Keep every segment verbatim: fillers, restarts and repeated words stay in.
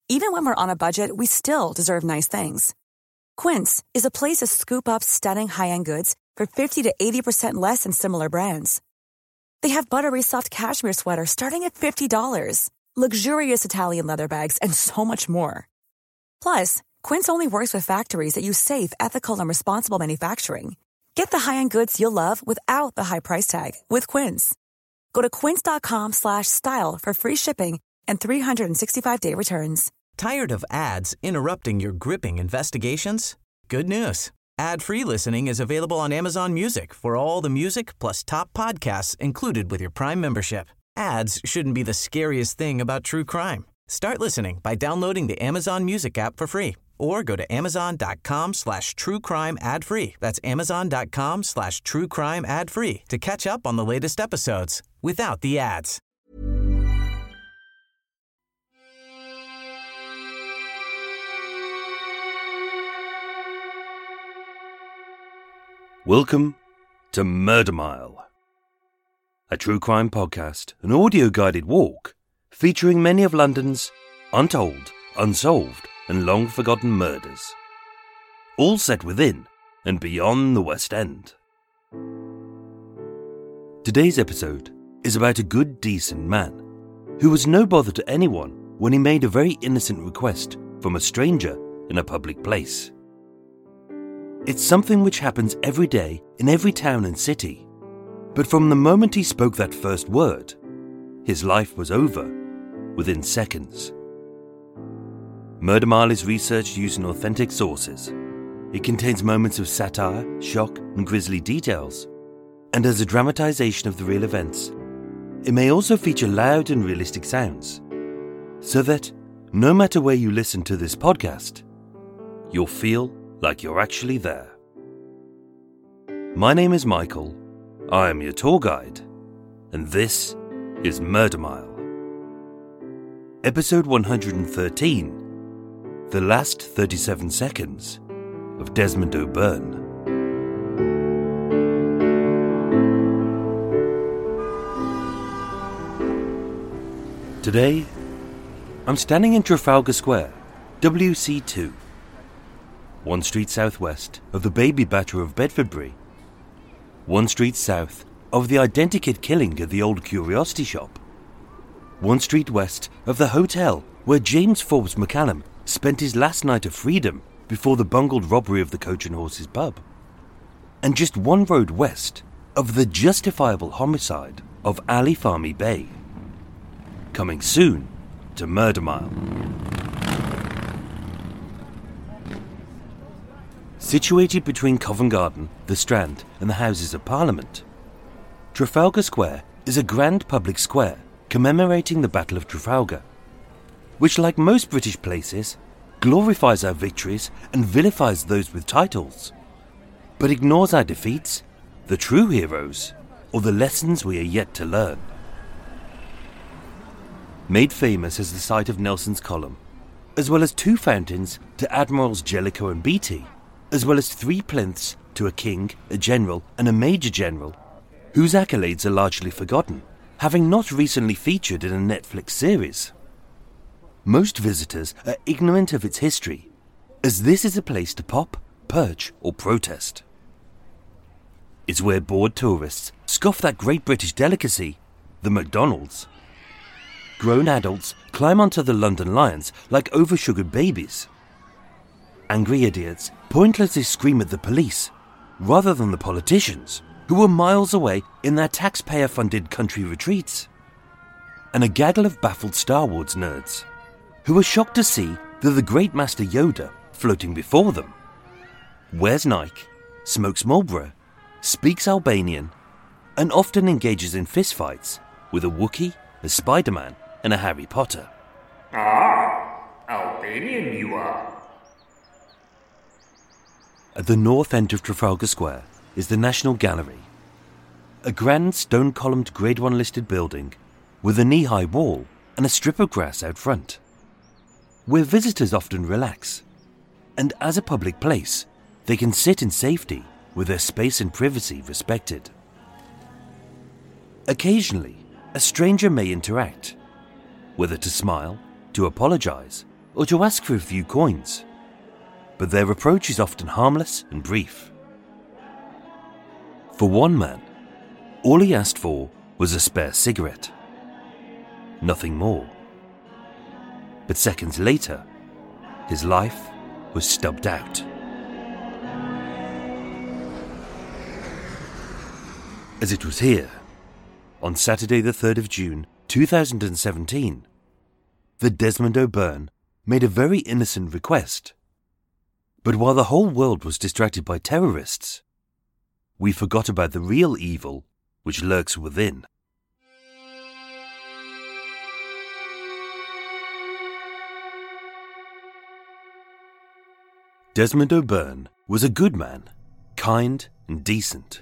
Even when we're on a budget, we still deserve nice things. Quince is a place to scoop up stunning high-end goods for fifty to eighty percent less than similar brands. They have buttery soft cashmere sweaters starting at fifty dollars, luxurious Italian leather bags, and so much more. Plus, Quince only works with factories that use safe, ethical, and responsible manufacturing. Get the high-end goods you'll love without the high price tag with Quince. Go to quince.com slash style for free shipping and three sixty-five day returns. Tired of ads interrupting your gripping investigations? Good news. Ad-free listening is available on Amazon Music for all the music plus top podcasts included with your Prime membership. Ads shouldn't be the scariest thing about true crime. Start listening by downloading the Amazon Music app for free or go to amazon.com slash true crime ad free. That's amazon.com slash true crime ad free to catch up on the latest episodes without the ads. Welcome to Murder Mile, a true crime podcast, an audio-guided walk featuring many of London's untold, unsolved, and long-forgotten murders, all set within and beyond the West End. Today's episode is about a good, decent man who was no bother to anyone when he made a very innocent request from a stranger in a public place. It's something which happens every day in every town and city, but from the moment he spoke that first word, his life was over within seconds. Murder Mile is researched using authentic sources. It contains moments of satire, shock, and grisly details, and as a dramatization of the real events, it may also feature loud and realistic sounds, so that, no matter where you listen to this podcast, you'll feel like you're actually there. My name is Michael, I am your tour guide, and this is Murder Mile. Episode one hundred thirteen, The Last thirty-seven Seconds of Desmond O'Byrne. Today, I'm standing in Trafalgar Square, W C two. One street southwest of the Baby Batter of Bedfordbury. One street south of the identikit killing at the old curiosity shop. One street west of the hotel where James Forbes McCallum spent his last night of freedom before the bungled robbery of the Coach and Horses pub. And just one road west of the justifiable homicide of Ali Fahmy Bey. Coming soon to Murder Mile. Situated between Covent Garden, the Strand, and the Houses of Parliament, Trafalgar Square is a grand public square commemorating the Battle of Trafalgar, which, like most British places, glorifies our victories and vilifies those with titles, but ignores our defeats, the true heroes, or the lessons we are yet to learn. Made famous as the site of Nelson's column, as well as two fountains to Admirals Jellicoe and Beatty, as well as three plinths to a king, a general, and a major general, whose accolades are largely forgotten, having not recently featured in a Netflix series. Most visitors are ignorant of its history, as this is a place to pop, perch, or protest. It's where bored tourists scoff that great British delicacy, the McDonald's. Grown adults climb onto the London Lions like oversugared babies. Angry idiots pointlessly scream at the police, rather than the politicians, who are miles away in their taxpayer-funded country retreats. And a gaggle of baffled Star Wars nerds, who are shocked to see that the great Master Yoda, floating before them, wears Nike, smokes Marlboro, speaks Albanian, and often engages in fistfights with a Wookiee, a Spider-Man, and a Harry Potter. Ah, Albanian you are. At the north end of Trafalgar Square is the National Gallery, a grand stone-columned Grade one listed building with a knee-high wall and a strip of grass out front, where visitors often relax, and as a public place, they can sit in safety with their space and privacy respected. Occasionally, a stranger may interact, whether to smile, to apologize, or to ask for a few coins, but their approach is often harmless and brief. For one man, all he asked for was a spare cigarette. Nothing more. But seconds later, his life was stubbed out. As it was here, on Saturday the third of June two thousand seventeen, that Desmond O'Byrne made a very innocent request. But while the whole world was distracted by terrorists, we forgot about the real evil which lurks within. Desmond O'Byrne was a good man, kind and decent.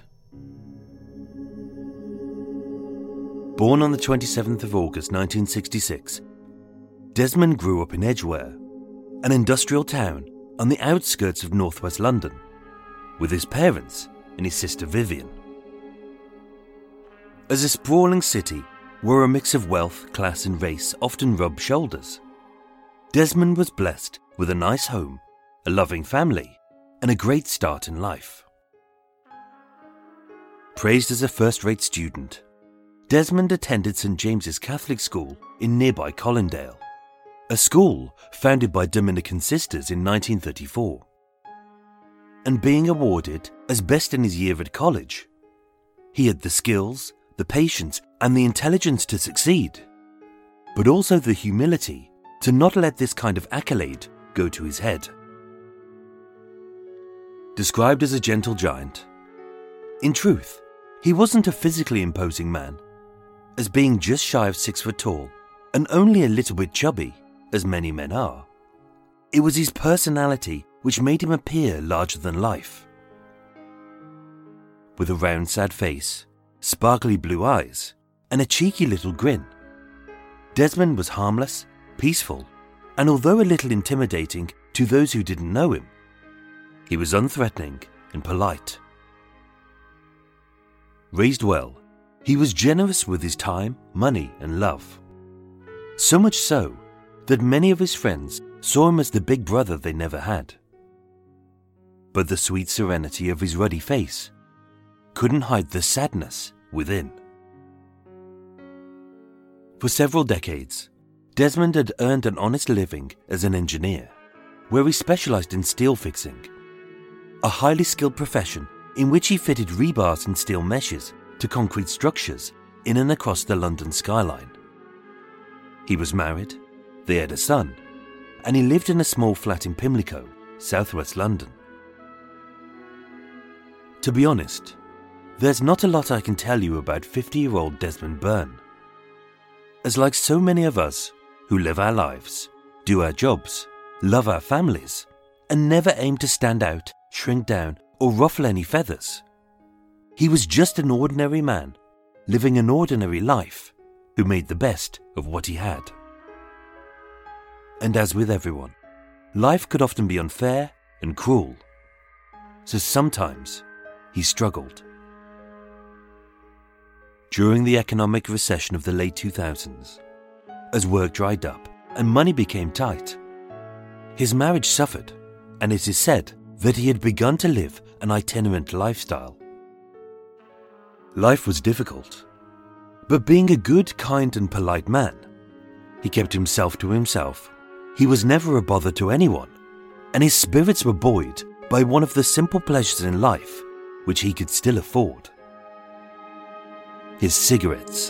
Born on the twenty-seventh of August nineteen sixty-six, Desmond grew up in Edgware, an industrial town on the outskirts of northwest London, with his parents and his sister Vivian. As a sprawling city where a mix of wealth, class and race often rub shoulders, Desmond was blessed with a nice home, a loving family, and a great start in life. Praised as a first-rate student, Desmond attended Saint James's Catholic School in nearby Colindale, a school founded by Dominican sisters in nineteen thirty-four. And being awarded as best in his year at college, he had the skills, the patience, and the intelligence to succeed, but also the humility to not let this kind of accolade go to his head. Described as a gentle giant, in truth, he wasn't a physically imposing man, as being just shy of six foot tall and only a little bit chubby, as many men are. It was his personality which made him appear larger than life. With a round, sad face, sparkly blue eyes, and a cheeky little grin, Desmond was harmless, peaceful, and although a little intimidating to those who didn't know him, he was unthreatening and polite. Raised well, he was generous with his time, money, and love. So much so that many of his friends saw him as the big brother they never had. But the sweet serenity of his ruddy face couldn't hide the sadness within. For several decades, Desmond had earned an honest living as an engineer, where he specialized in steel fixing, a highly skilled profession in which he fitted rebars and steel meshes to concrete structures in and across the London skyline. He was married, they had a son, and he lived in a small flat in Pimlico, southwest London. To be honest, there's not a lot I can tell you about fifty-year-old Desmond Byrne, as like so many of us who live our lives, do our jobs, love our families, and never aim to stand out, shrink down, or ruffle any feathers, he was just an ordinary man, living an ordinary life, who made the best of what he had. And as with everyone, life could often be unfair and cruel, so sometimes he struggled. During the economic recession of the late two thousands, as work dried up and money became tight, his marriage suffered, and it is said that he had begun to live an itinerant lifestyle. Life was difficult, but being a good, kind and polite man, he kept himself to himself. He was never a bother to anyone, and his spirits were buoyed by one of the simple pleasures in life which he could still afford: his cigarettes.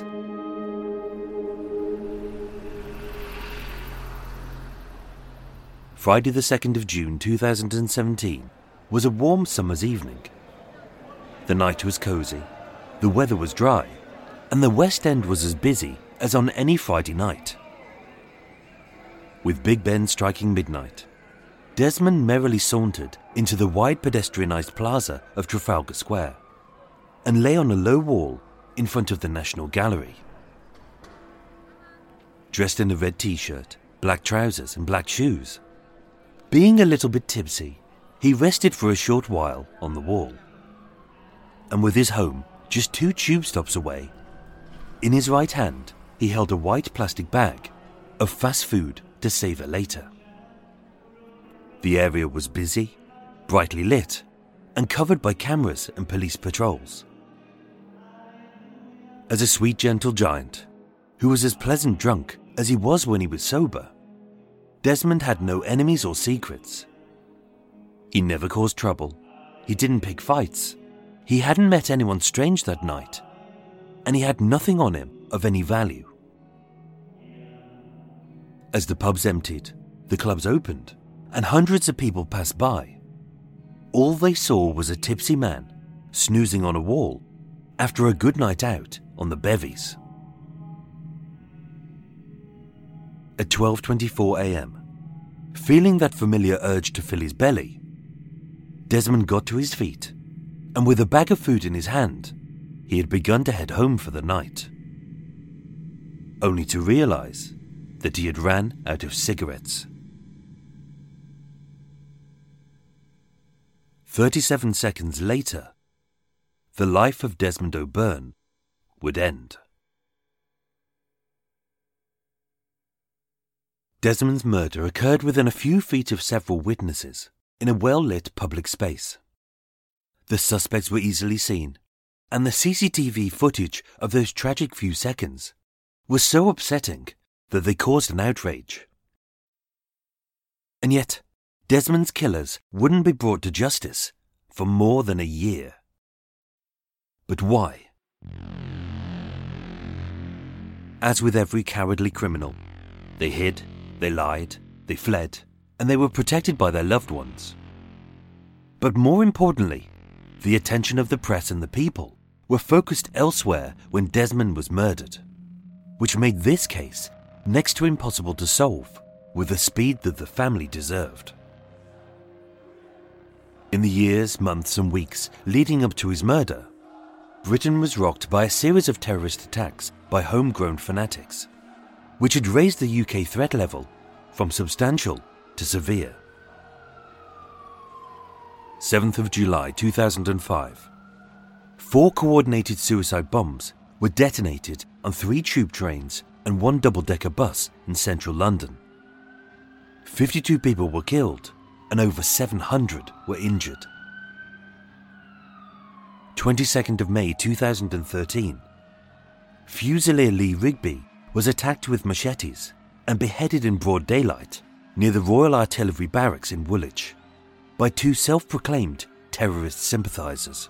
Friday the second of June two thousand seventeen was a warm summer's evening. The night was cosy, the weather was dry, and the West End was as busy as on any Friday night. With Big Ben striking midnight, Desmond merrily sauntered into the wide pedestrianised plaza of Trafalgar Square and lay on a low wall in front of the National Gallery. Dressed in a red t-shirt, black trousers and black shoes, being a little bit tipsy, he rested for a short while on the wall. And with his home just two tube stops away, in his right hand he held a white plastic bag of fast food to savour later. The area was busy, brightly lit, and covered by cameras and police patrols. As a sweet, gentle giant, who was as pleasant drunk as he was when he was sober, Desmond had no enemies or secrets. He never caused trouble, he didn't pick fights, he hadn't met anyone strange that night, and he had nothing on him of any value. As the pubs emptied, the clubs opened, and hundreds of people passed by, all they saw was a tipsy man snoozing on a wall after a good night out on the bevies. At twelve twenty-four a.m., feeling that familiar urge to fill his belly, Desmond got to his feet, and with a bag of food in his hand, he had begun to head home for the night, only to realize that he had ran out of cigarettes. Thirty-seven seconds later, the life of Desmond O'Byrne would end. Desmond's murder occurred within a few feet of several witnesses in a well-lit public space. The suspects were easily seen, and the C C T V footage of those tragic few seconds was so upsetting that they caused an outrage. And yet, Desmond's killers wouldn't be brought to justice for more than a year. But why? As with every cowardly criminal, they hid, they lied, they fled, and they were protected by their loved ones. But more importantly, the attention of the press and the people were focused elsewhere when Desmond was murdered, which made this case next to impossible to solve with the speed that the family deserved. In the years, months and weeks leading up to his murder, Britain was rocked by a series of terrorist attacks by homegrown fanatics, which had raised the U K threat level from substantial to severe. seventh of July two thousand five. Four coordinated suicide bombs were detonated on three tube trains and one double-decker bus in central London. fifty-two people were killed and over seven hundred were injured. twenty-second of May two thousand thirteen. Fusilier Lee Rigby was attacked with machetes and beheaded in broad daylight near the Royal Artillery Barracks in Woolwich by two self-proclaimed terrorist sympathisers.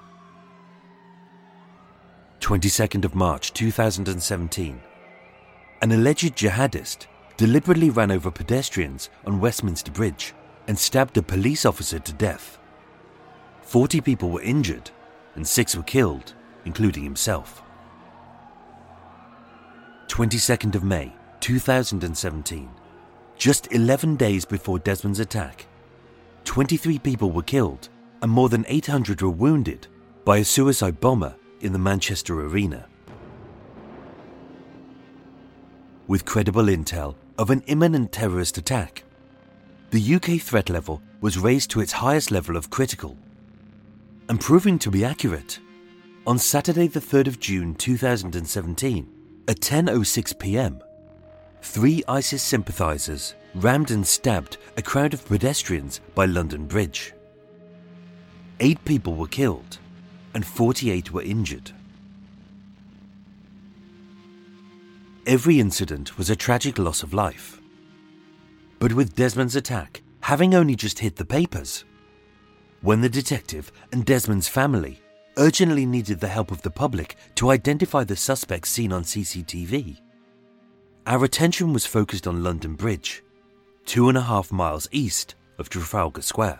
twenty-second of March two thousand seventeen. An alleged jihadist deliberately ran over pedestrians on Westminster Bridge and stabbed a police officer to death. Forty people were injured and six were killed, including himself. twenty-second of May two thousand seventeen. Just eleven days before Desmond's attack, twenty-three people were killed and more than eight hundred were wounded by a suicide bomber in the Manchester Arena. With credible intel of an imminent terrorist attack, the U K threat level was raised to its highest level of critical. And proving to be accurate, on Saturday the third of June two thousand seventeen, at ten oh six p.m, three ISIS sympathisers rammed and stabbed a crowd of pedestrians by London Bridge. Eight people were killed and forty-eight were injured. Every incident was a tragic loss of life. But with Desmond's attack having only just hit the papers, when the detective and Desmond's family urgently needed the help of the public to identify the suspects seen on C C T V, our attention was focused on London Bridge, two and a half miles east of Trafalgar Square.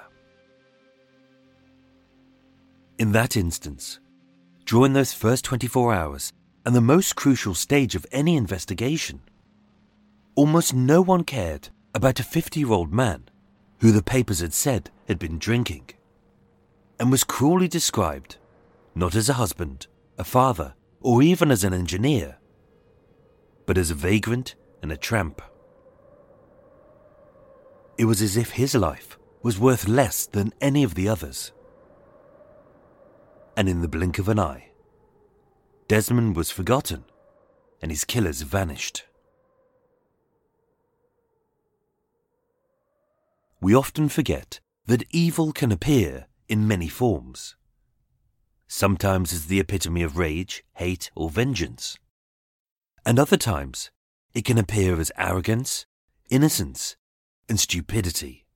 In that instance, during those first twenty-four hours and the most crucial stage of any investigation, almost no one cared about a fifty-year-old man who the papers had said had been drinking and was cruelly described not as a husband, a father, or even as an engineer, but as a vagrant and a tramp. It was as if his life was worth less than any of the others. And in the blink of an eye, Desmond was forgotten and his killers vanished. we often forget that evil can appear in many forms. Sometimes as the epitome of rage, hate, or vengeance. And other times, it can appear as arrogance, innocence, and stupidity.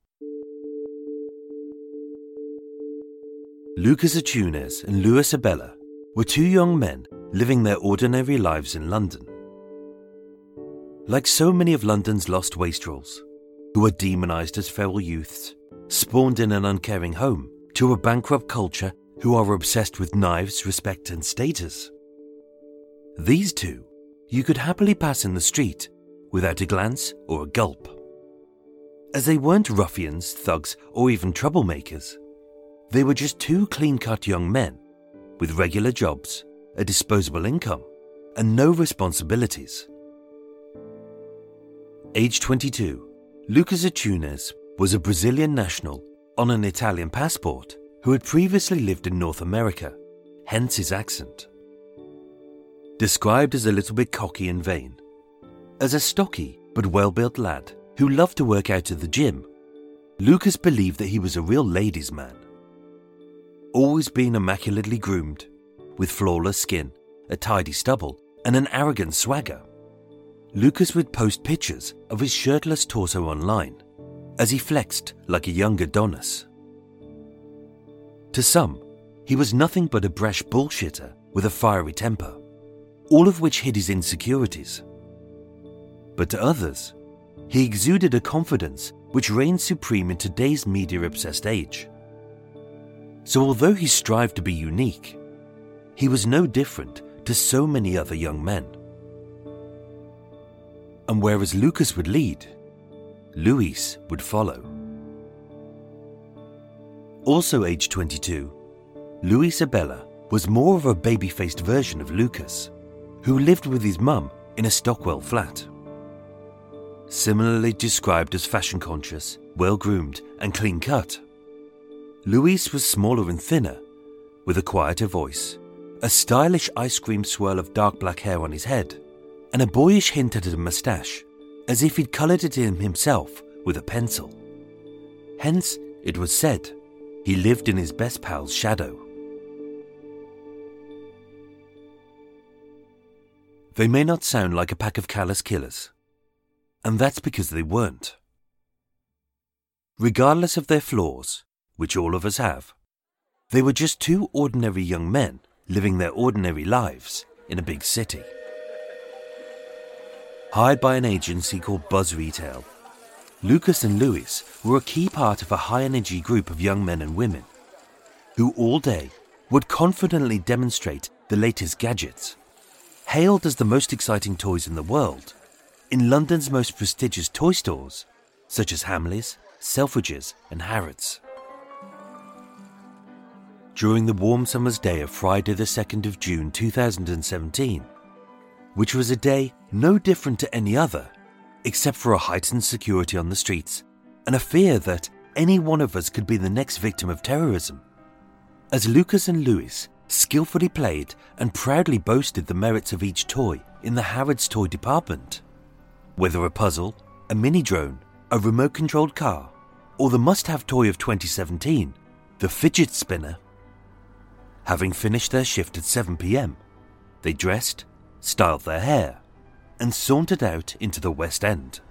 Lucas Achunes and Luis Abela were two young men living their ordinary lives in London. Like so many of London's lost wastrels, who are demonised as feral youths, spawned in an uncaring home, to a bankrupt culture who are obsessed with knives, respect and status. These two you could happily pass in the street without a glance or a gulp. As they weren't ruffians, thugs or even troublemakers, they were just two clean-cut young men with regular jobs, a disposable income and no responsibilities. Age twenty-two, Lucas Achunes was a Brazilian national on an Italian passport who had previously lived in North America, hence his accent. Described as a little bit cocky and vain, as a stocky but well-built lad who loved to work out at the gym, Lucas believed that he was a real ladies' man. Always being immaculately groomed, with flawless skin, a tidy stubble, and an arrogant swagger, Lucas would post pictures of his shirtless torso online as he flexed like a young Adonis. To some, he was nothing but a brash bullshitter with a fiery temper, all of which hid his insecurities. But to others, he exuded a confidence which reigned supreme in today's media-obsessed age. So although he strived to be unique, he was no different to so many other young men. And whereas Lucas would lead, Luis would follow. Also aged twenty-two, Luis Abela was more of a baby-faced version of Lucas, who lived with his mum in a Stockwell flat. Similarly described as fashion-conscious, well-groomed and clean-cut, Luis was smaller and thinner, with a quieter voice, a stylish ice cream swirl of dark black hair on his head, and a boyish hint at a moustache, as if he'd coloured it in himself with a pencil. Hence, it was said, he lived in his best pal's shadow. They may not sound like a pack of callous killers, and that's because they weren't. Regardless of their flaws, which all of us have, they were just two ordinary young men living their ordinary lives in a big city. Hired by an agency called Buzz Retail, Lucas and Luis were a key part of a high-energy group of young men and women who all day would confidently demonstrate the latest gadgets, hailed as the most exciting toys in the world, in London's most prestigious toy stores, such as Hamleys, Selfridges and Harrods. During the warm summer's day of Friday the second of June two thousand seventeen, which was a day no different to any other, except for a heightened security on the streets and a fear that any one of us could be the next victim of terrorism, as Lucas and Luis skillfully played and proudly boasted the merits of each toy in the Harrods toy department. Whether a puzzle, a mini-drone, a remote-controlled car, or the must-have toy of twenty seventeen, the fidget spinner. Having finished their shift at seven p.m, they dressed, styled their hair, and sauntered out into the West End.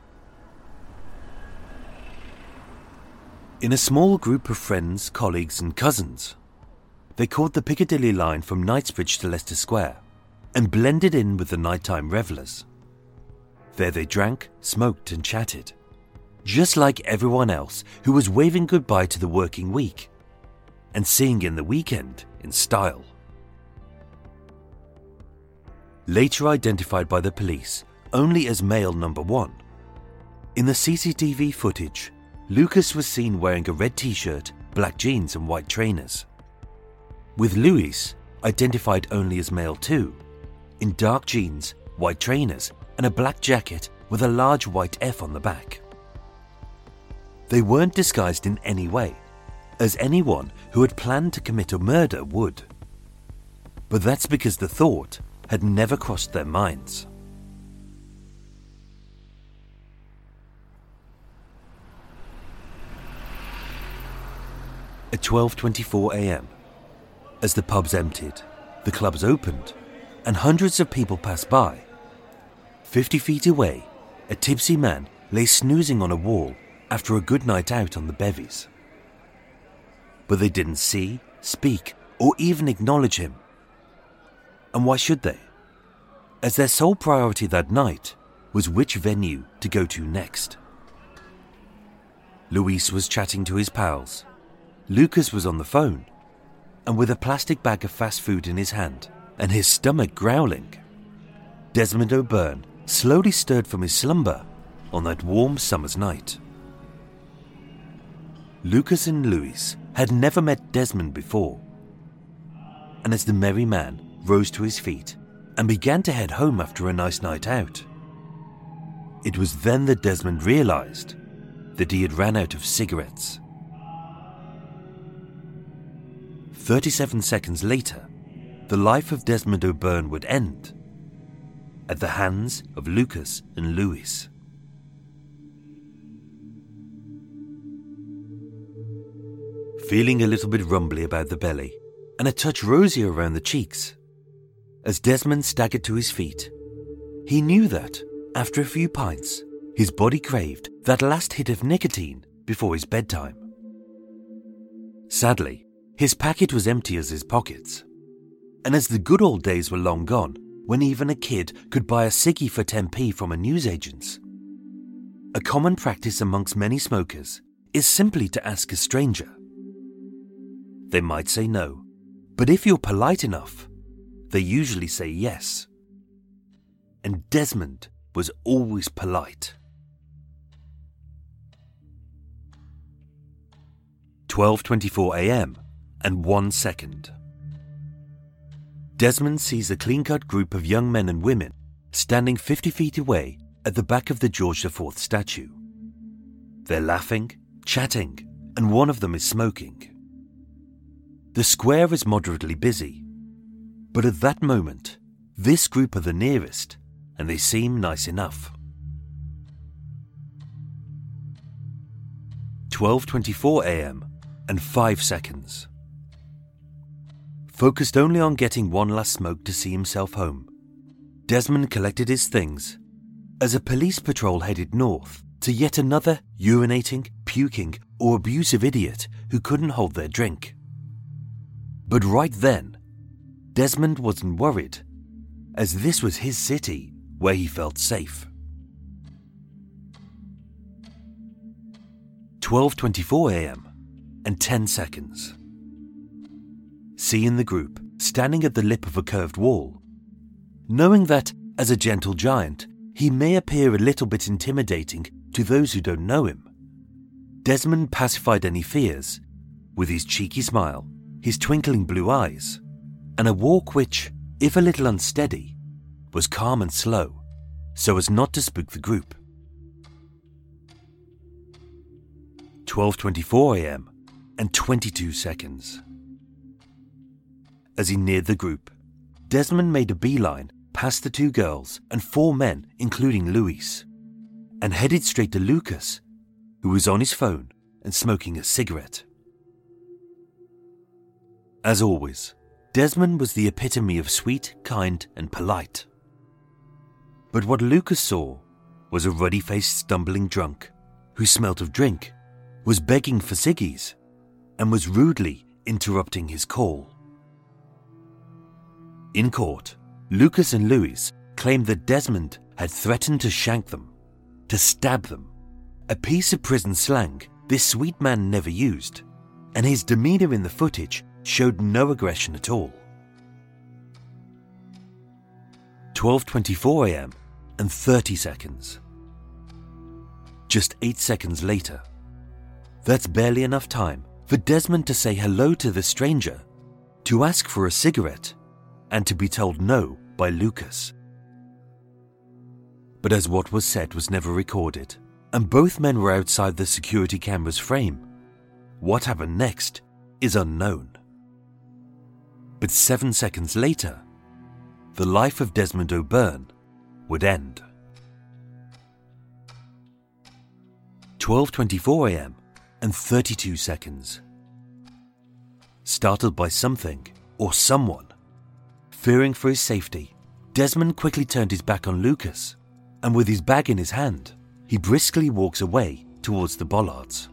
In a small group of friends, colleagues and cousins, they caught the Piccadilly line from Knightsbridge to Leicester Square and blended in with the nighttime revellers. There they drank, smoked and chatted, just like everyone else who was waving goodbye to the working week and seeing in the weekend in style. Later identified by the police only as male number one, in the C C T V footage, Lucas was seen wearing a red t-shirt, black jeans and white trainers, with Luis identified only as male two, in dark jeans, white trainers and a black jacket with a large white F on the back. They weren't disguised in any way, as anyone who had planned to commit a murder would. But that's because the thought had never crossed their minds. at twelve twenty-four a.m. As the pubs emptied, the clubs opened, and hundreds of people passed by. Fifty feet away, a tipsy man lay snoozing on a wall after a good night out on the bevies. But they didn't see, speak, or even acknowledge him. And why should they? As their sole priority that night was which venue to go to next. Luis was chatting to his pals. Lucas was on the phone, and with a plastic bag of fast food in his hand and his stomach growling, Desmond O'Byrne slowly stirred from his slumber on that warm summer's night. Lucas and Luis had never met Desmond before, and as the merry man rose to his feet and began to head home after a nice night out, it was then that Desmond realized that he had ran out of cigarettes. Thirty-seven seconds later, the life of Desmond O'Byrne would end at the hands of Lucas and Luis. Feeling a little bit rumbly about the belly and a touch rosy around the cheeks, as Desmond staggered to his feet, he knew that, after a few pints, his body craved that last hit of nicotine before his bedtime. Sadly, his packet was empty as his pockets, and as the good old days were long gone when even a kid could buy a ciggy for ten p from a newsagent's, a common practice amongst many smokers is simply to ask a stranger. They might say no, but if you're polite enough, they usually say yes. And Desmond was always polite. twelve twenty-four a.m. and one second. Desmond sees a clean-cut group of young men and women standing fifty feet away at the back of the George the Fourth statue. They're laughing, chatting, and one of them is smoking. The square is moderately busy, but at that moment, this group are the nearest, and they seem nice enough. twelve twenty-four a.m. and five seconds. Focused only on getting one last smoke to see himself home, Desmond collected his things as a police patrol headed north to yet another urinating, puking, or abusive idiot who couldn't hold their drink. But right then, Desmond wasn't worried, as this was his city where he felt safe. twelve twenty-four a.m. and ten seconds. Seeing the group standing at the lip of a curved wall, knowing that, as a gentle giant, he may appear a little bit intimidating to those who don't know him, Desmond pacified any fears with his cheeky smile, his twinkling blue eyes, and a walk which, if a little unsteady, was calm and slow, so as not to spook the group. twelve twenty-four a.m. and twenty-two seconds. As he neared the group, Desmond made a beeline past the two girls and four men, including Luis, and headed straight to Lucas, who was on his phone and smoking a cigarette. As always, Desmond was the epitome of sweet, kind, and polite. But what Lucas saw was a ruddy-faced stumbling drunk who smelt of drink, was begging for ciggies, and was rudely interrupting his call. In court, Lucas and Luis claimed that Desmond had threatened to shank them, to stab them, a piece of prison slang this sweet man never used, and his demeanor in the footage showed no aggression at all. twelve twenty-four a.m. and thirty seconds. Just eight seconds later. That's barely enough time for Desmond to say hello to the stranger, to ask for a cigarette, and to be told no by Lucas. But as what was said was never recorded, and both men were outside the security camera's frame, what happened next is unknown. But seven seconds later, the life of Desmond O'Byrne would end. twelve twenty-four a.m. and thirty-two seconds. startled by something or someone. Fearing for his safety, Desmond quickly turned his back on Lucas, and with his bag in his hand, he briskly walks away towards the bollards.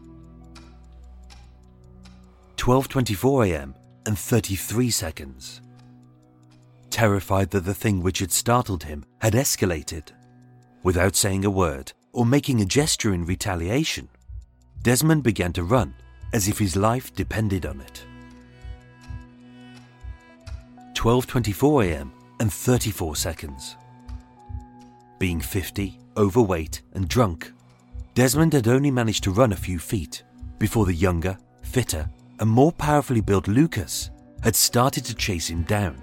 twelve twenty-four a.m. and thirty-three seconds. Terrified that the thing which had startled him had escalated, without saying a word or making a gesture in retaliation, Desmond began to run as if his life depended on it. twelve twenty-four a.m. and thirty-four seconds. Being fifty, overweight and drunk, Desmond had only managed to run a few feet before the younger, fitter and more powerfully built Lucas had started to chase him down.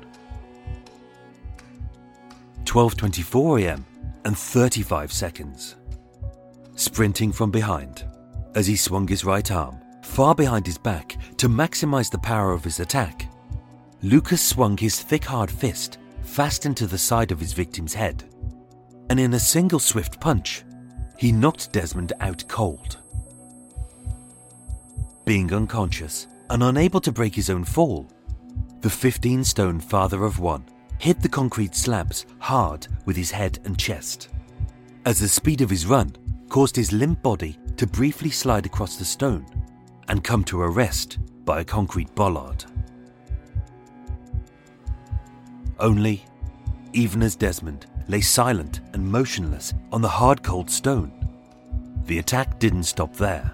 twelve twenty-four a.m. and thirty-five seconds. Sprinting from behind, as he swung his right arm far behind his back to maximize the power of his attack, Lucas swung his thick hard fist fast into the side of his victim's head, and in a single swift punch, he knocked Desmond out cold. Being unconscious and unable to break his own fall, the fifteen-stone father of one hit the concrete slabs hard with his head and chest, as the speed of his run caused his limp body to briefly slide across the stone and come to a rest by a concrete bollard. Only, even as Desmond lay silent and motionless on the hard cold stone, the attack didn't stop there.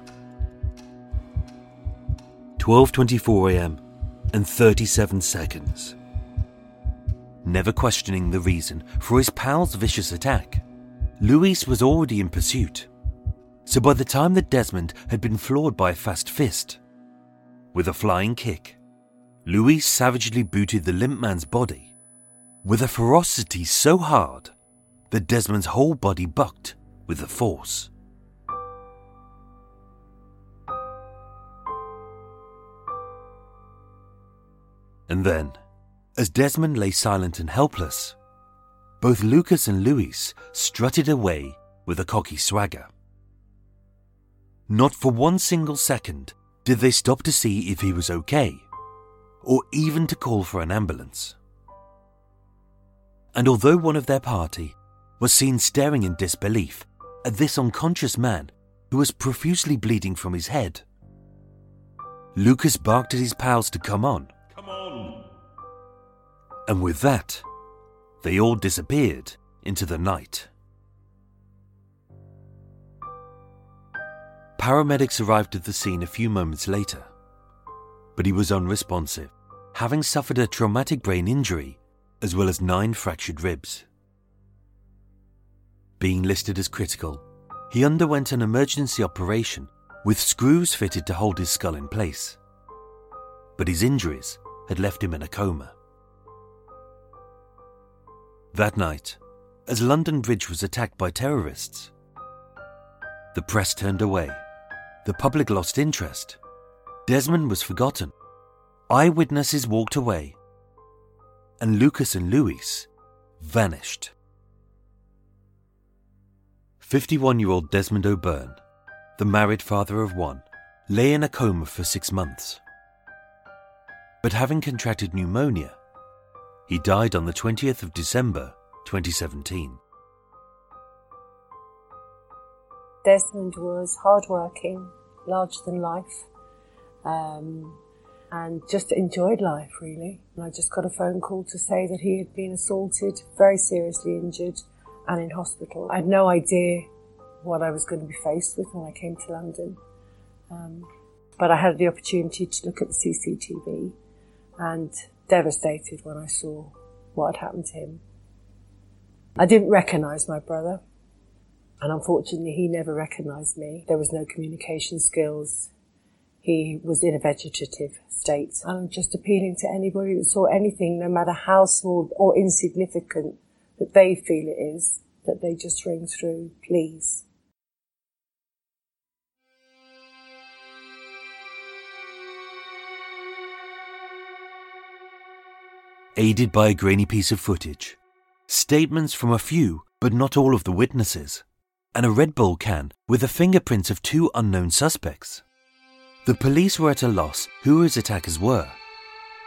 twelve twenty-four a.m. and thirty-seven seconds. Never questioning the reason for his pal's vicious attack, Luis was already in pursuit. So by the time that Desmond had been floored by a fast fist, with a flying kick, Luis savagely booted the limp man's body with a ferocity so hard that Desmond's whole body bucked with the force. And then, as Desmond lay silent and helpless, both Lucas and Luis strutted away with a cocky swagger. Not for one single second did they stop to see if he was okay, or even to call for an ambulance. And although one of their party was seen staring in disbelief at this unconscious man who was profusely bleeding from his head, Lucas barked at his pals to come on. Come on! And with that, they all disappeared into the night. Paramedics arrived at the scene a few moments later, but he was unresponsive, having suffered a traumatic brain injury as well as nine fractured ribs. Being listed as critical, he underwent an emergency operation with screws fitted to hold his skull in place, but his injuries had left him in a coma. That night, as London Bridge was attacked by terrorists, the press turned away, the public lost interest, Desmond was forgotten, eyewitnesses walked away, and Lucas and Luis vanished. fifty-one-year-old Desmond O'Byrne, the married father of one, lay in a coma for six months. But having contracted pneumonia, he died on the twentieth of December, twenty seventeen. Desmond was hardworking, larger than life, um, and just enjoyed life, really. And I just got a phone call to say that he had been assaulted, very seriously injured, and in hospital. I had no idea what I was going to be faced with when I came to London. Um, but I had the opportunity to look at the C C T V and devastated when I saw what had happened to him. I didn't recognise my brother, and unfortunately he never recognised me. There was no communication skills. He was in a vegetative state. And I'm just appealing to anybody that saw anything, no matter how small or insignificant that they feel it is, that they just ring through, please. Aided by a grainy piece of footage, statements from a few but not all of the witnesses, and a Red Bull can with the fingerprints of two unknown suspects, the police were at a loss who his attackers were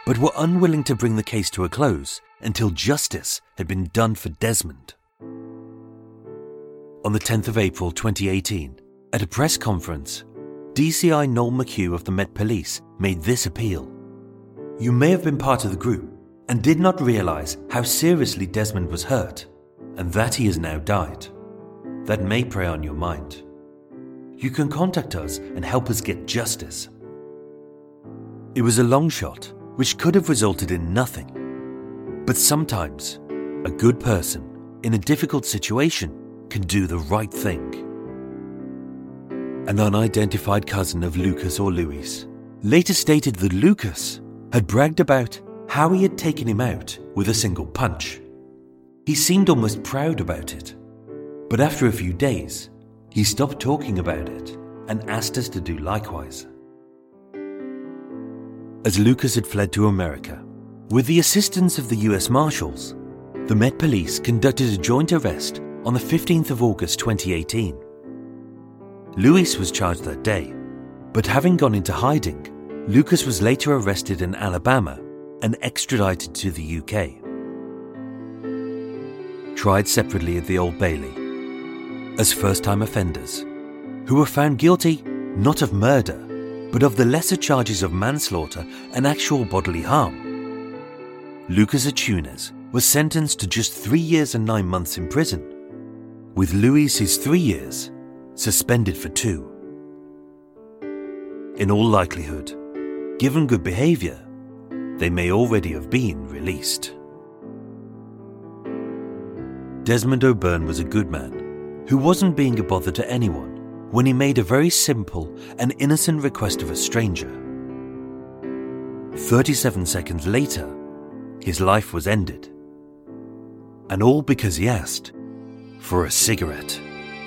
but were unwilling to bring the case to a close until justice had been done for Desmond. On the tenth of April twenty eighteen, at a press conference, D C I Noel McHugh of the Met Police made this appeal. You may have been part of the group and did not realise how seriously Desmond was hurt and that he has now died. That may prey on your mind. You can contact us and help us get justice. It was a long shot, which could have resulted in nothing. But sometimes, a good person in a difficult situation can do the right thing. An unidentified cousin of Lucas or Louis later stated that Lucas had bragged about how he had taken him out with a single punch. He seemed almost proud about it. But after a few days, he stopped talking about it and asked us to do likewise. As Lucas had fled to America, with the assistance of the U S Marshals, the Met Police conducted a joint arrest on the fifteenth of August twenty eighteen. Louis was charged that day, but having gone into hiding, Lucas was later arrested in Alabama and extradited to the U K. Tried separately at the Old Bailey as first-time offenders who were found guilty not of murder but of the lesser charges of manslaughter and actual bodily harm. Lucas Achunes was sentenced to just three years and nine months in prison, with Louis his three years suspended for two. In all likelihood, given good behaviour, they may already have been released. Desmond O'Byrne was a good man who wasn't being a bother to anyone when he made a very simple and innocent request of a stranger. thirty-seven seconds later, his life was ended. And all because he asked for a cigarette.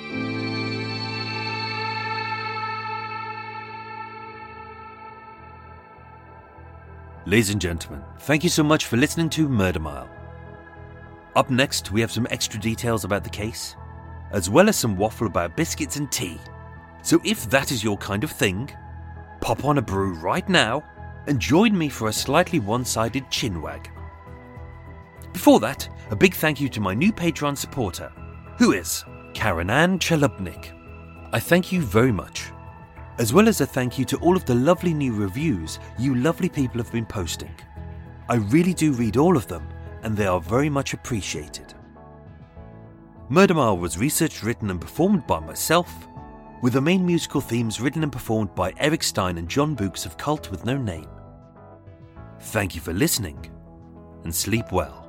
Ladies and gentlemen, thank you so much for listening to Murder Mile. Up next, we have some extra details about the case, as well as some waffle about biscuits and tea. So if that is your kind of thing, pop on a brew right now and join me for a slightly one-sided chinwag. Before that, a big thank you to my new Patreon supporter, who is Karen Ann Chalupnik. I thank you very much, as well as a thank you to all of the lovely new reviews you lovely people have been posting. I really do read all of them, and they are very much appreciated. Murder Mile was researched, written and performed by myself, with the main musical themes written and performed by Eric Stein and John Books of Cult with No Name. Thank you for listening, and sleep well.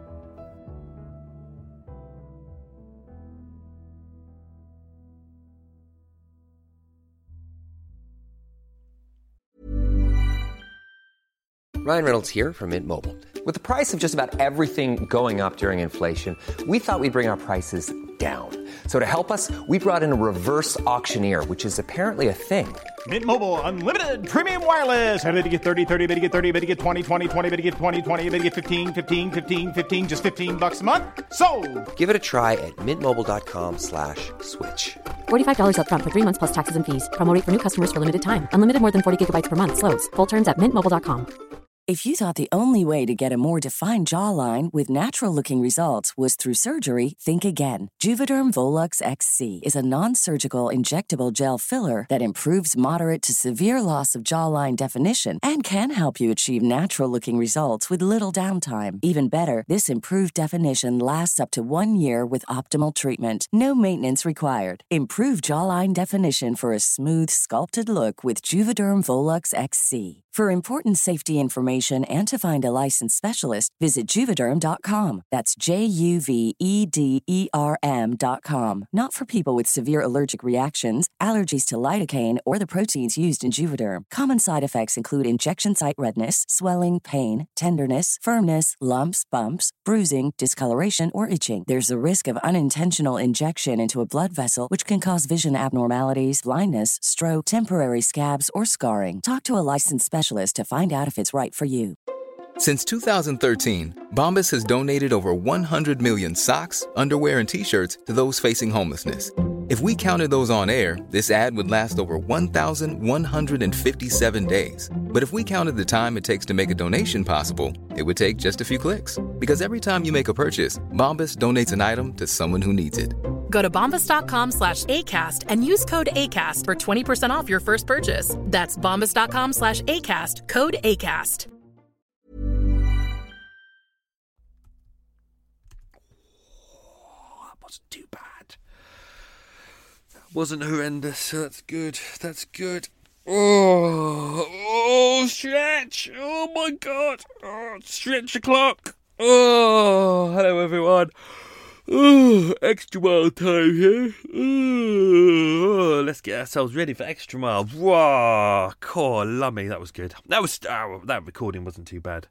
Ryan Reynolds here from Mint Mobile. With the price of just about everything going up during inflation, we thought we'd bring our prices down. So to help us, we brought in a reverse auctioneer, which is apparently a thing. Mint Mobile Unlimited Premium Wireless. How to get thirty, thirty, how to get thirty, how to get twenty, twenty, twenty, how to get twenty, twenty, how to get fifteen, fifteen, fifteen, fifteen, just fifteen bucks a month? Sold! Give it a try at mintmobile.com slash switch. forty-five dollars up front for three months plus taxes and fees. Promo rate for new customers for limited time. Unlimited more than forty gigabytes per month. Slows full terms at mint mobile dot com. If you thought the only way to get a more defined jawline with natural-looking results was through surgery, think again. Juvederm Volux X C is a non-surgical injectable gel filler that improves moderate to severe loss of jawline definition and can help you achieve natural-looking results with little downtime. Even better, this improved definition lasts up to one year with optimal treatment. No maintenance required. Improve jawline definition for a smooth, sculpted look with Juvederm Volux X C. For important safety information and to find a licensed specialist, visit Juvederm dot com. That's J U V E D E R M dot com. Not for people with severe allergic reactions, allergies to lidocaine, or the proteins used in Juvederm. Common side effects include injection site redness, swelling, pain, tenderness, firmness, lumps, bumps, bruising, discoloration, or itching. There's a risk of unintentional injection into a blood vessel, which can cause vision abnormalities, blindness, stroke, temporary scabs, or scarring. Talk to a licensed specialist to find out if it's right for you. Since two thousand thirteen, Bombas has donated over one hundred million socks, underwear, and T-shirts to those facing homelessness. If we counted those on air, this ad would last over one thousand one hundred fifty-seven days. But if we counted the time it takes to make a donation possible, it would take just a few clicks. Because every time you make a purchase, Bombas donates an item to someone who needs it. Go to bombas.com slash ACAST and use code ACAST for twenty percent off your first purchase. That's bombas.com slash ACAST, code ACAST. That wasn't too bad. Wasn't horrendous. That's good. That's good. Oh, oh, stretch. Oh, my God. Oh, stretch the clock. Oh, hello, everyone. Oh, extra mile time here. Oh, let's get ourselves ready for extra mile. Whoa, cool, lummy. That was good. That was oh, that recording wasn't too bad.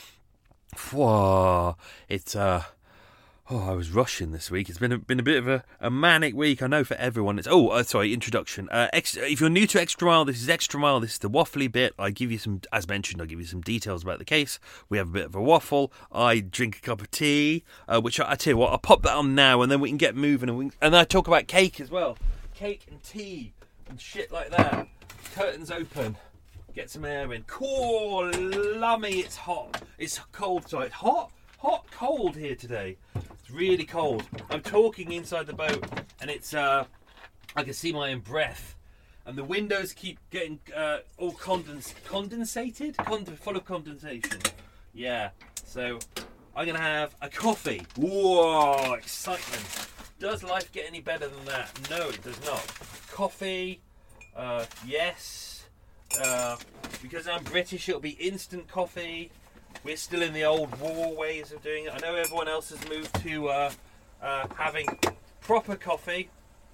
Whoa, it's uh. Oh, I was rushing this week. It's been a, been a bit of a, a manic week, I know, for everyone. It's oh, uh, sorry, introduction. Uh, ex, if you're new to Extra Mile, this is Extra Mile. This is the waffly bit. I give you some, as mentioned, I'll give you some details about the case. We have a bit of a waffle. I drink a cup of tea, uh, which I, I tell you what, I'll pop that on now, and then we can get moving. And, we, and I talk about cake as well. Cake and tea and shit like that. Curtains open. Get some air in. Cool, lummy. It's hot. It's cold. Sorry, it's hot. Hot, cold here today. It's really cold. I'm talking inside the boat, and it's uh, I can see my own breath, and the windows keep getting uh, all condens condensated, Cond- full of condensation. Yeah. So I'm gonna have a coffee. Whoa, excitement! Does life get any better than that? No, it does not. Coffee. Uh, yes. Uh, because I'm British, it'll be instant coffee. We're still in the old war ways of doing it. I know everyone else has moved to uh, uh, having proper coffee.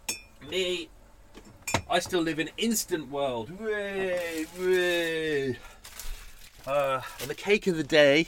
Me, I still live in instant world. Way, way. Uh, and the cake of the day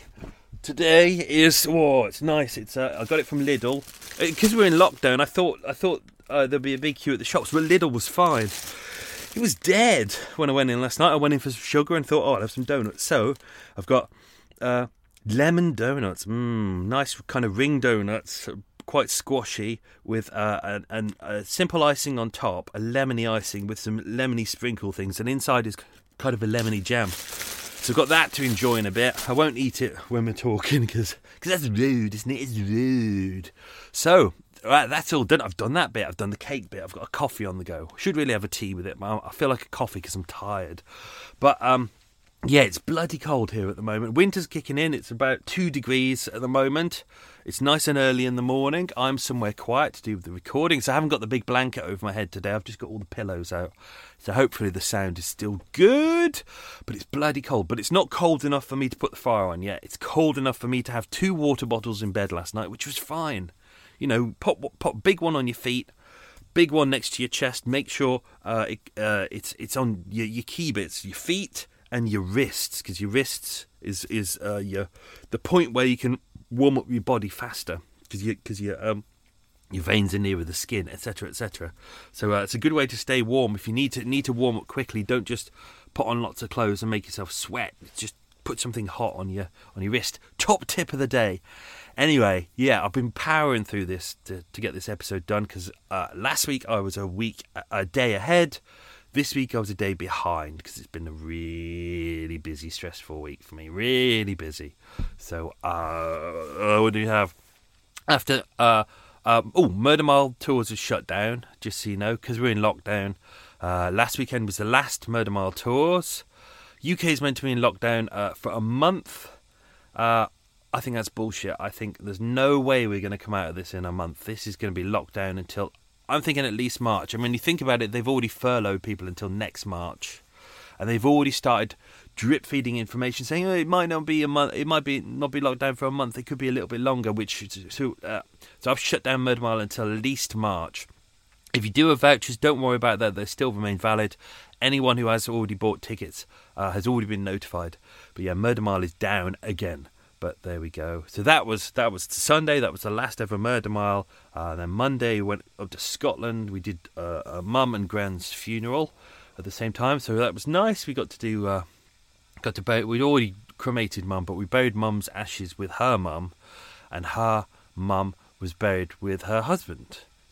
today is oh, it's nice. It's uh, I got it from Lidl because we're in lockdown. I thought I thought uh, there'd be a big queue at the shops, but Lidl was fine. It was dead when I went in last night. I went in for some sugar and thought, oh, I'll have some donuts. So I've got. Uh, lemon donuts, mmm, nice kind of ring donuts, quite squashy, with uh, an, an, a simple icing on top, a lemony icing with some lemony sprinkle things, and inside is kind of a lemony jam. So I've got that to enjoy in a bit. I won't eat it when we're talking because that's rude, isn't it? It's rude. So right, that's all done. I've done that bit. I've done the cake bit. I've got a coffee on the go. Should really have a tea with it. But I feel like a coffee because I'm tired. But um. Yeah, it's bloody cold here at the moment. Winter's kicking in. It's about two degrees at the moment. It's nice and early in the morning. I'm somewhere quiet to do the recording, so I haven't got the big blanket over my head today. I've just got all the pillows out. So hopefully the sound is still good. But it's bloody cold. But it's not cold enough for me to put the fire on yet. It's cold enough for me to have two water bottles in bed last night, which was fine. You know, pop, pop big one on your feet. Big one next to your chest. Make sure uh, it, uh, it's it's on your, your key bits, your feet, and your wrists, because your wrists is is uh, your the point where you can warm up your body faster, because you because your um your veins are nearer the skin, et cetera, et cetera. So uh, it's a good way to stay warm. If you need to need to warm up quickly, don't just put on lots of clothes and make yourself sweat. Just put something hot on your on your wrist. Top tip of the day. Anyway, yeah, I've been powering through this to, to get this episode done, because uh, last week I was a week a day ahead. This week I was a day behind because it's been a really busy, stressful week for me. Really busy. So, uh, what do you have? After, uh, um, oh, Murder Mile Tours is shut down, just so you know, because we're in lockdown. Uh, last weekend was the last Murder Mile Tours. U K is meant to be in lockdown uh, for a month. Uh, I think that's bullshit. I think there's no way we're going to come out of this in a month. This is going to be locked down until... I'm thinking at least March. I mean, you think about it, they've already furloughed people until next March. And they've already started drip feeding information saying, oh, it might not be a month, it might be not be locked down for a month, it could be a little bit longer, which so, uh, so I've shut down Murder Mile until at least March. If you do have vouchers, don't worry about that, they still remain valid. Anyone who has already bought tickets uh, has already been notified. But yeah, Murder Mile is down again. But there we go. So that was that was Sunday. That was the last ever Murder Mile. Uh, then Monday we went up to Scotland. We did uh, a mum and grand's funeral at the same time. So that was nice. We got to do uh, got to bury. We'd already cremated mum, but we buried mum's ashes with her mum, and her mum was buried with her husband.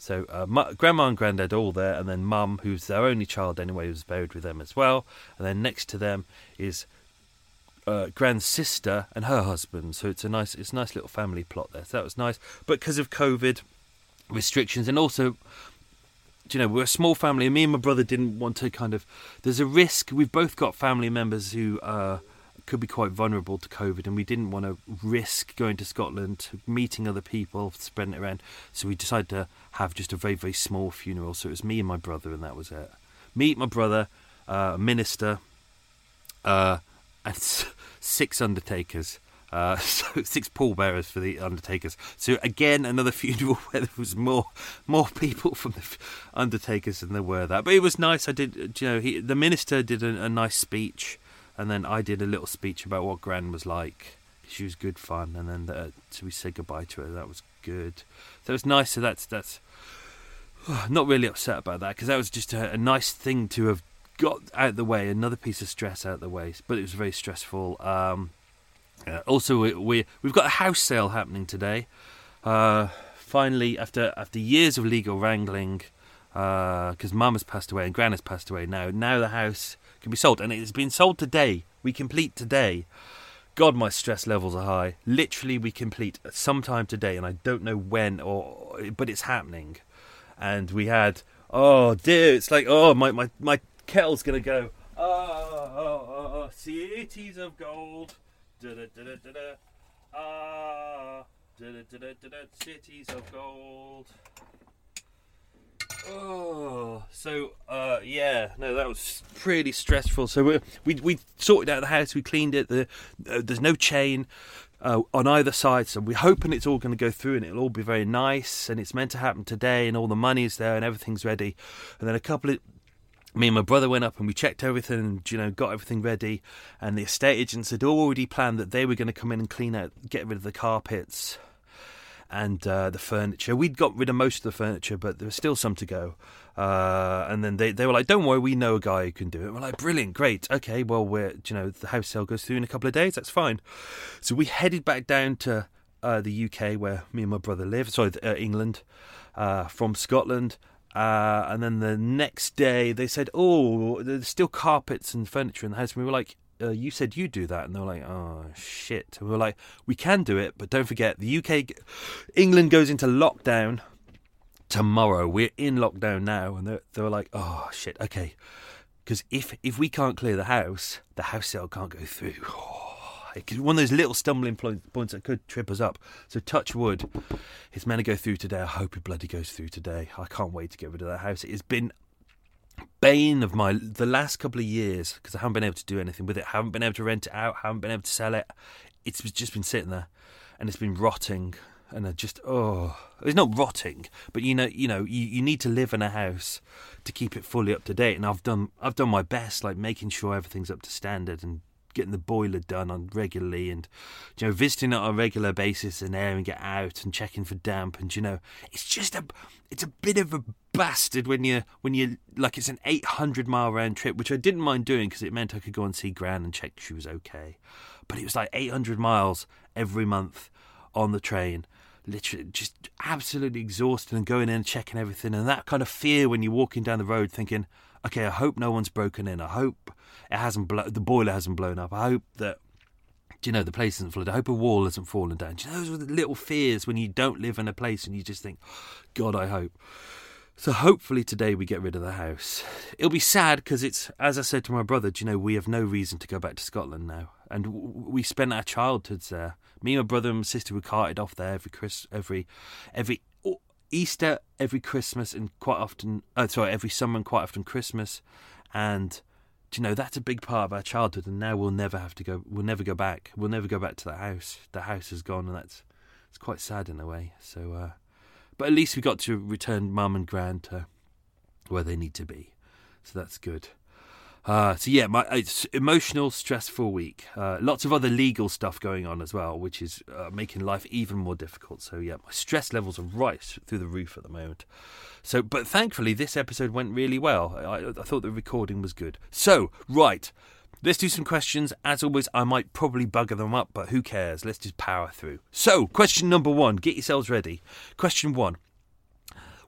So uh, mu- Grandma and Granddad are all there, and then Mum, who's their only child anyway, was buried with them as well. And then next to them is uh, Grand's sister and her husband. So it's a nice, it's a nice little family plot there. So that was nice. But because of COVID restrictions, and also, you know, we're a small family, and me and my brother didn't want to kind of. There's a risk. We've both got family members who uh, could be quite vulnerable to COVID, and we didn't want to risk going to Scotland, meeting other people, spreading it around. So we decided to have just a very, very small funeral. So it was me and my brother, and that was it. Me, my brother, uh, a minister, uh, and six undertakers. Uh, so six pallbearers for the undertakers. So again, another funeral where there was more more people from the undertakers than there were that. But it was nice. I did, you know, he, the minister did a, a nice speech. And then I did a little speech about what Gran was like. She was good fun. And then the, so we said goodbye to her. That was good. So it was nice. So that's that's oh, not really upset about that, because that was just a, a nice thing to have got out of the way. Another piece of stress out of the way. But it was very stressful. Um, uh, also, we, we we've got a house sale happening today. Uh, finally, after after years of legal wrangling, because uh, Mum has passed away and Gran has passed away now. Now the house can be sold, and it's been sold today. We complete today. God, my stress levels are high. Literally, we complete sometime today, and I don't know when, or but it's happening. And we had, oh dear, it's like, oh, my my, my kettle's gonna go. Oh, oh, oh, oh, cities of gold. Da da da da da. Ah, da da da da da. Cities of gold. Oh, so uh, yeah, no, that was pretty stressful. So we we we sorted out the house, we cleaned it. The uh, there's no chain uh, on either side, so we're hoping it's all going to go through and it'll all be very nice. And it's meant to happen today, and all the money's there and everything's ready. And then a couple of me and my brother went up and we checked everything, and you know, got everything ready. And the estate agents had already planned that they were going to come in and clean out, get rid of the carpets and uh, the furniture. We'd got rid of most of the furniture, but there was still some to go. Uh, and then they, they were like, don't worry, we know a guy who can do it. We're like, brilliant, great. Okay, well, we're, you know, the house sale goes through in a couple of days. That's fine. So we headed back down to uh, the U K, where me and my brother live. Sorry, uh, England, uh, from Scotland. Uh, and then the next day they said, oh, there's still carpets and furniture in the house. And we were like, Uh, you said you do that, and they were like, oh shit. And we were like, we can do it, but don't forget, the U K, England goes into lockdown tomorrow. We're in lockdown now, and they were like, oh shit, okay, because if if we can't clear the house, the house sale can't go through. Oh, it's one of those little stumbling points that could trip us up. So touch wood, it's meant to go through today. I hope it bloody goes through today. I can't wait to get rid of that house. It has been bane of my the last couple of years, because I haven't been able to do anything with it. Haven't been able to rent it out. Haven't been able to sell it. It's just been sitting there, and it's been rotting. And I just oh, it's not rotting, but you know, you know, you, you need to live in a house to keep it fully up to date. And I've done I've done my best, like making sure everything's up to standard and getting the boiler done on regularly, and you know, visiting it on a regular basis and airing it out and checking for damp. And you know, it's just a it's a bit of a bastard when you when you like it's an eight hundred mile round trip, which I didn't mind doing because it meant I could go and see Gran and check she was okay. But it was like eight hundred miles every month on the train, literally just absolutely exhausted, and going in and checking everything, and that kind of fear when you're walking down the road thinking, okay, I hope no one's broken in. I hope it hasn't blo- the boiler hasn't blown up. I hope that, you know, the place isn't flooded. I hope a wall hasn't fallen down. Do you know, those are the little fears when you don't live in a place and you just think, God, I hope. So hopefully today we get rid of the house. It'll be sad because it's, as I said to my brother, do you know, we have no reason to go back to Scotland now. And we spent our childhoods there. Me, my brother and my sister were carted off there every Chris, every, every Easter, every Christmas, and quite often, oh, sorry, every summer and quite often Christmas. And, do you know, that's a big part of our childhood, and now we'll never have to go, we'll never go back. We'll never go back to that house. The house is gone, and that's, it's quite sad in a way. So, uh, but at least we got to return Mum and Gran to where they need to be. So that's good. Uh, so yeah, my it's emotional, stressful week. Uh, lots of other legal stuff going on as well, which is uh, making life even more difficult. So yeah, my stress levels are right through the roof at the moment. So, but thankfully, this episode went really well. I, I thought the recording was good. So, right, let's do some questions. As always, I might probably bugger them up, but who cares? Let's just power through. So, question number one. Get yourselves ready. Question one.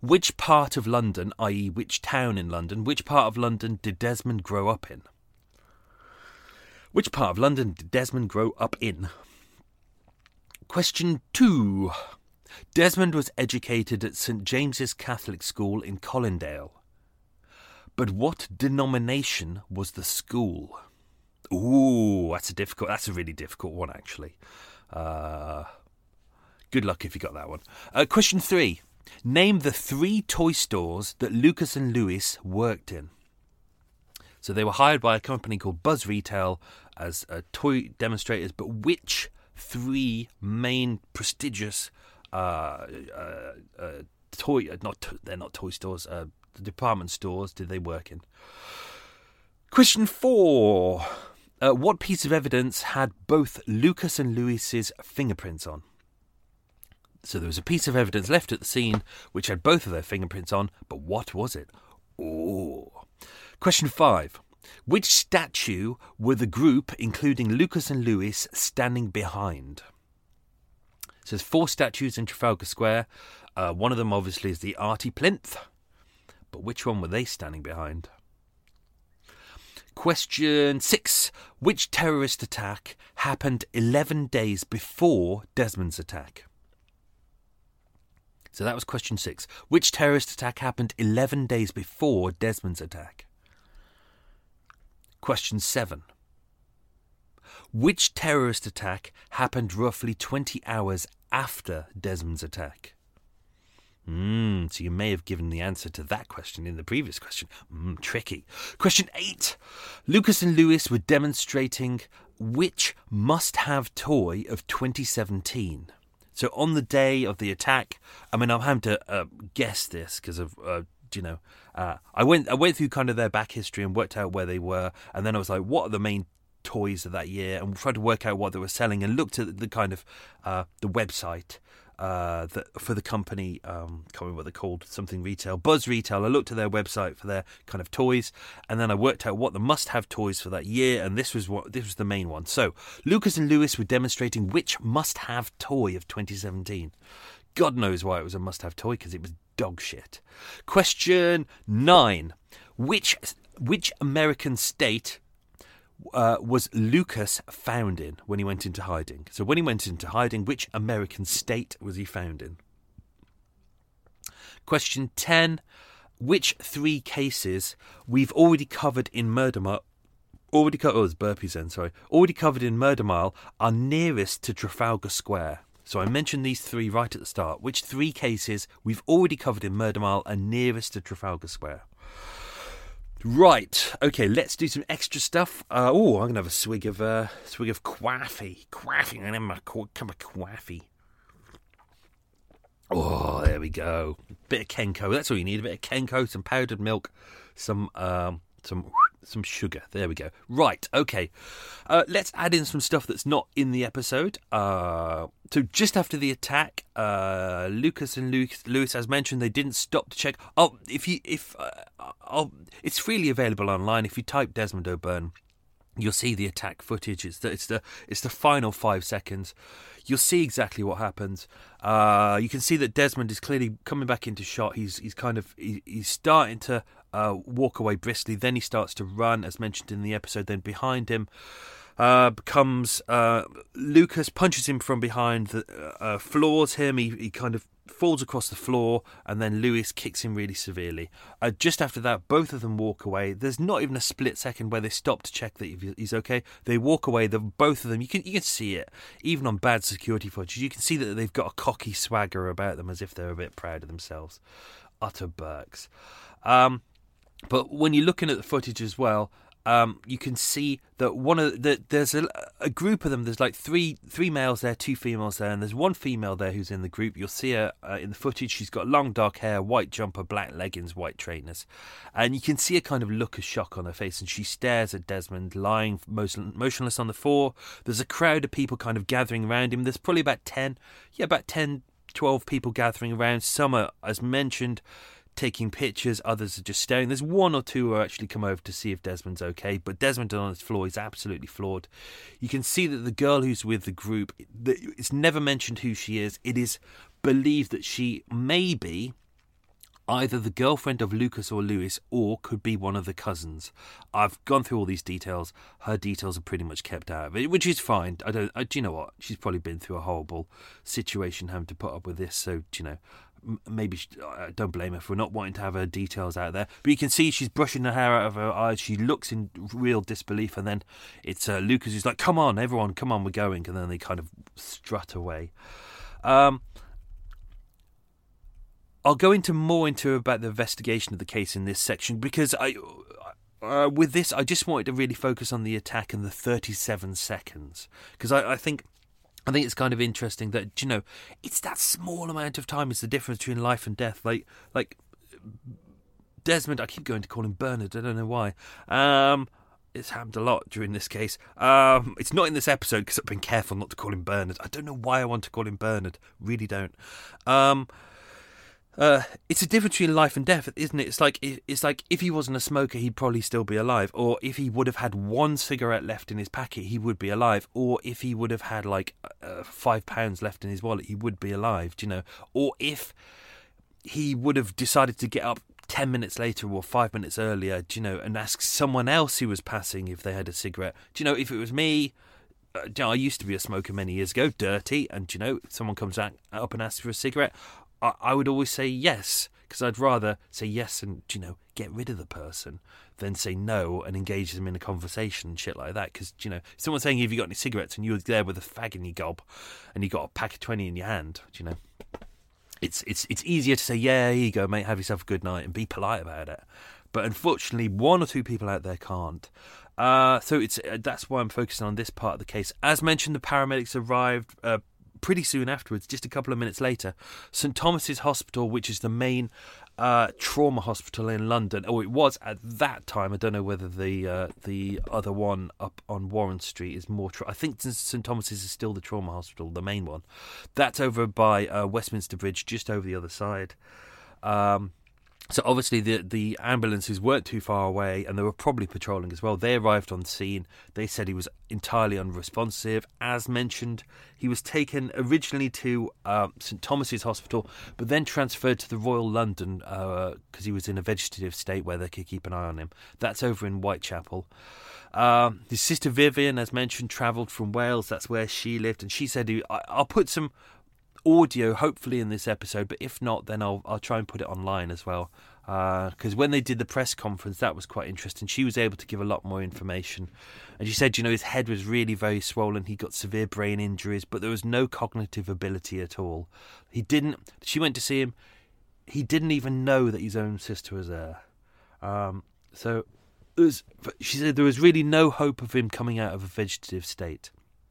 Which part of London, that is which town in London, which part of London did Desmond grow up in? Which part of London did Desmond grow up in? Question two. Desmond was educated at St James's Catholic School in Colindale. But what denomination was the school? Ooh, that's a difficult, that's a really difficult one, actually. Uh, good luck if you got that one. Uh, question three. Name the three toy stores that Lucas and Lewis worked in. So they were hired by a company called Buzz Retail as uh, toy demonstrators, but which three main prestigious uh, uh, uh, toy, uh, not to, they're not toy stores, uh, department stores did they work in? Question four. Uh, what piece of evidence had both Lucas and Lewis's fingerprints on? So there was a piece of evidence left at the scene which had both of their fingerprints on, but what was it? Oh. Question five. Which statue were the group, including Lucas and Lewis, standing behind? So there's four statues in Trafalgar Square. Uh, one of them obviously is the Artie Plinth. But which one were they standing behind? Question six. Which terrorist attack happened eleven days before Desmond's attack? So that was question six. Which terrorist attack happened eleven days before Desmond's attack? Question seven. Which terrorist attack happened roughly twenty hours after Desmond's attack? Mm, so you may have given the answer to that question in the previous question. Mm, tricky. Question eight. Lucas and Lewis were demonstrating which must-have toy of twenty seventeen. So on the day of the attack, I mean, I'm having to uh, guess this because of, uh, you know, uh, I went I went through kind of their back history and worked out where they were, and then I was like, what are the main toys of that year? And tried to work out what they were selling and looked at the kind of uh, the website uh, that for the company. Um, can't remember what they're called, something retail, Buzz Retail. I looked at their website for their kind of toys, and then I worked out what the must-have toys for that year, and this was what this was the main one. So Lucas and Lewis were demonstrating which must-have toy of twenty seventeen. God knows why it was a must-have toy, because it was dog shit. Question nine. Which which American state uh, was Lucas found in when he went into hiding? So when he went into hiding, which American state was he found in? Question ten. Which three cases we've already covered in Murder Mile? Already covered. Oh, there's burpees then. Sorry. Already covered in Murder Mile are nearest to Trafalgar Square. So I mentioned these three right at the start. Which three cases we've already covered in Murder Mile are nearest to Trafalgar Square? Right. Okay, let's do some extra stuff. Uh, oh, I'm going to have a swig of uh, swig of coffee. Coffee. I'm going to have my cup of coffee. Oh, there we go. Bit of Kenko. That's all you need. A bit of Kenko, some powdered milk, some um, some some sugar. There we go. Right. Okay. Uh, let's add in some stuff that's not in the episode. Uh, so just after the attack, uh, Lucas and Lewis, Lewis, as mentioned, they didn't stop to check. Oh, if you if uh, I'll, it's freely available online. If you type Desmond O'Byrne, you'll see the attack footage. It's the it's the it's the final five seconds. You'll see exactly what happens. Uh, you can see that Desmond is clearly coming back into shot. He's he's kind of he, he's starting to uh, walk away briskly. Then he starts to run, as mentioned in the episode. Then behind him uh, comes uh, Lucas, punches him from behind, the, uh, floors him. He he kind of falls across the floor, and then Lewis kicks him really severely. Uh, just after that, both of them walk away. There's not even a split second where they stop to check that he's okay. They walk away. The both of them, you can you can see it, even on bad security footage. You can see that they've got a cocky swagger about them, as if they're a bit proud of themselves. Utter Burks. Um, but when you're looking at the footage as well, Um, you can see that one of the there's a, a group of them. There's like three three males there, two females there, and there's one female there who's in the group. You'll see her uh, in the footage. She's got long dark hair, white jumper, black leggings, white trainers, and you can see a kind of look of shock on her face. And she stares at Desmond, lying motion, motionless on the floor. There's a crowd of people kind of gathering around him. There's probably about ten, yeah, about ten, twelve people gathering around. Some are, as mentioned, taking pictures, others are just staring. There's one or two who actually come over to see if Desmond's okay, but Desmond on his floor is absolutely floored. You can see that the girl who's with the group, it's never mentioned who she is. It is believed that she may be either the girlfriend of Lucas or Lewis, or could be one of the cousins. I've gone through all these details. Her details are pretty much kept out of it, which is fine. I don't. I, do you know what? She's probably been through a horrible situation having to put up with this. So, do you know, m- maybe she, I don't blame her for not wanting to have her details out there. But you can see she's brushing the hair out of her eyes. She looks in real disbelief, and then it's uh, Lucas who's like, "Come on, everyone, come on, we're going," and then they kind of strut away. Um. I'll go into more into about the investigation of the case in this section because I, uh, with this, I just wanted to really focus on the attack and the thirty-seven seconds because I, I think, I think it's kind of interesting that, you know, it's that small amount of time is the difference between life and death. Like, like Desmond, I keep going to call him Bernard. I don't know why. Um, it's happened a lot during this case. Um, it's not in this episode because I've been careful not to call him Bernard. I don't know why I want to call him Bernard. Really don't. Um. Uh, it's a difference between life and death, isn't it? It's like it's like if he wasn't a smoker, he'd probably still be alive. Or if he would have had one cigarette left in his packet, he would be alive. Or if he would have had like uh, five pounds left in his wallet, he would be alive. Do you know? Or if he would have decided to get up ten minutes later or five minutes earlier, do you know, and ask someone else who was passing if they had a cigarette. Do you know? If it was me. Uh, you know, I used to be a smoker many years ago, dirty, and do you know, if someone comes out, up and asks for a cigarette, I would always say yes, because I'd rather say yes and, you know, get rid of the person than say no and engage them in a conversation and shit like that. Because, you know, someone saying, have you got any cigarettes? And you're there with a fag in your gob and you got a pack of twenty in your hand, you know. It's it's it's easier to say, yeah, here you go, mate, have yourself a good night and be polite about it. But unfortunately, one or two people out there can't. Uh, so it's uh, that's why I'm focusing on this part of the case. As mentioned, the paramedics arrived uh, pretty soon afterwards, just a couple of minutes later. St Thomas's Hospital, which is the main uh, trauma hospital in London, or it was at that time. I don't know whether the uh, the other one up on Warren Street is more. Tra- I think St Thomas's is still the trauma hospital, the main one. That's over by uh, Westminster Bridge, just over the other side. Um, So obviously the the ambulances weren't too far away and they were probably patrolling as well. They arrived on scene. They said he was entirely unresponsive. As mentioned, he was taken originally to uh, St Thomas's Hospital, but then transferred to the Royal London because uh, he was in a vegetative state where they could keep an eye on him. That's over in Whitechapel. Um, his sister Vivian, as mentioned, travelled from Wales. That's where she lived. And she said, I, I'll put some audio hopefully in this episode, but if not, then I'll I'll try and put it online as well, because uh, when they did the press conference, that was quite interesting. She was able to give a lot more information, and she said, you know, his head was really very swollen. He got severe brain injuries, but there was no cognitive ability at all. He didn't she went to see him, he didn't even know that his own sister was there. Um, so it was, she said there was really no hope of him coming out of a vegetative state.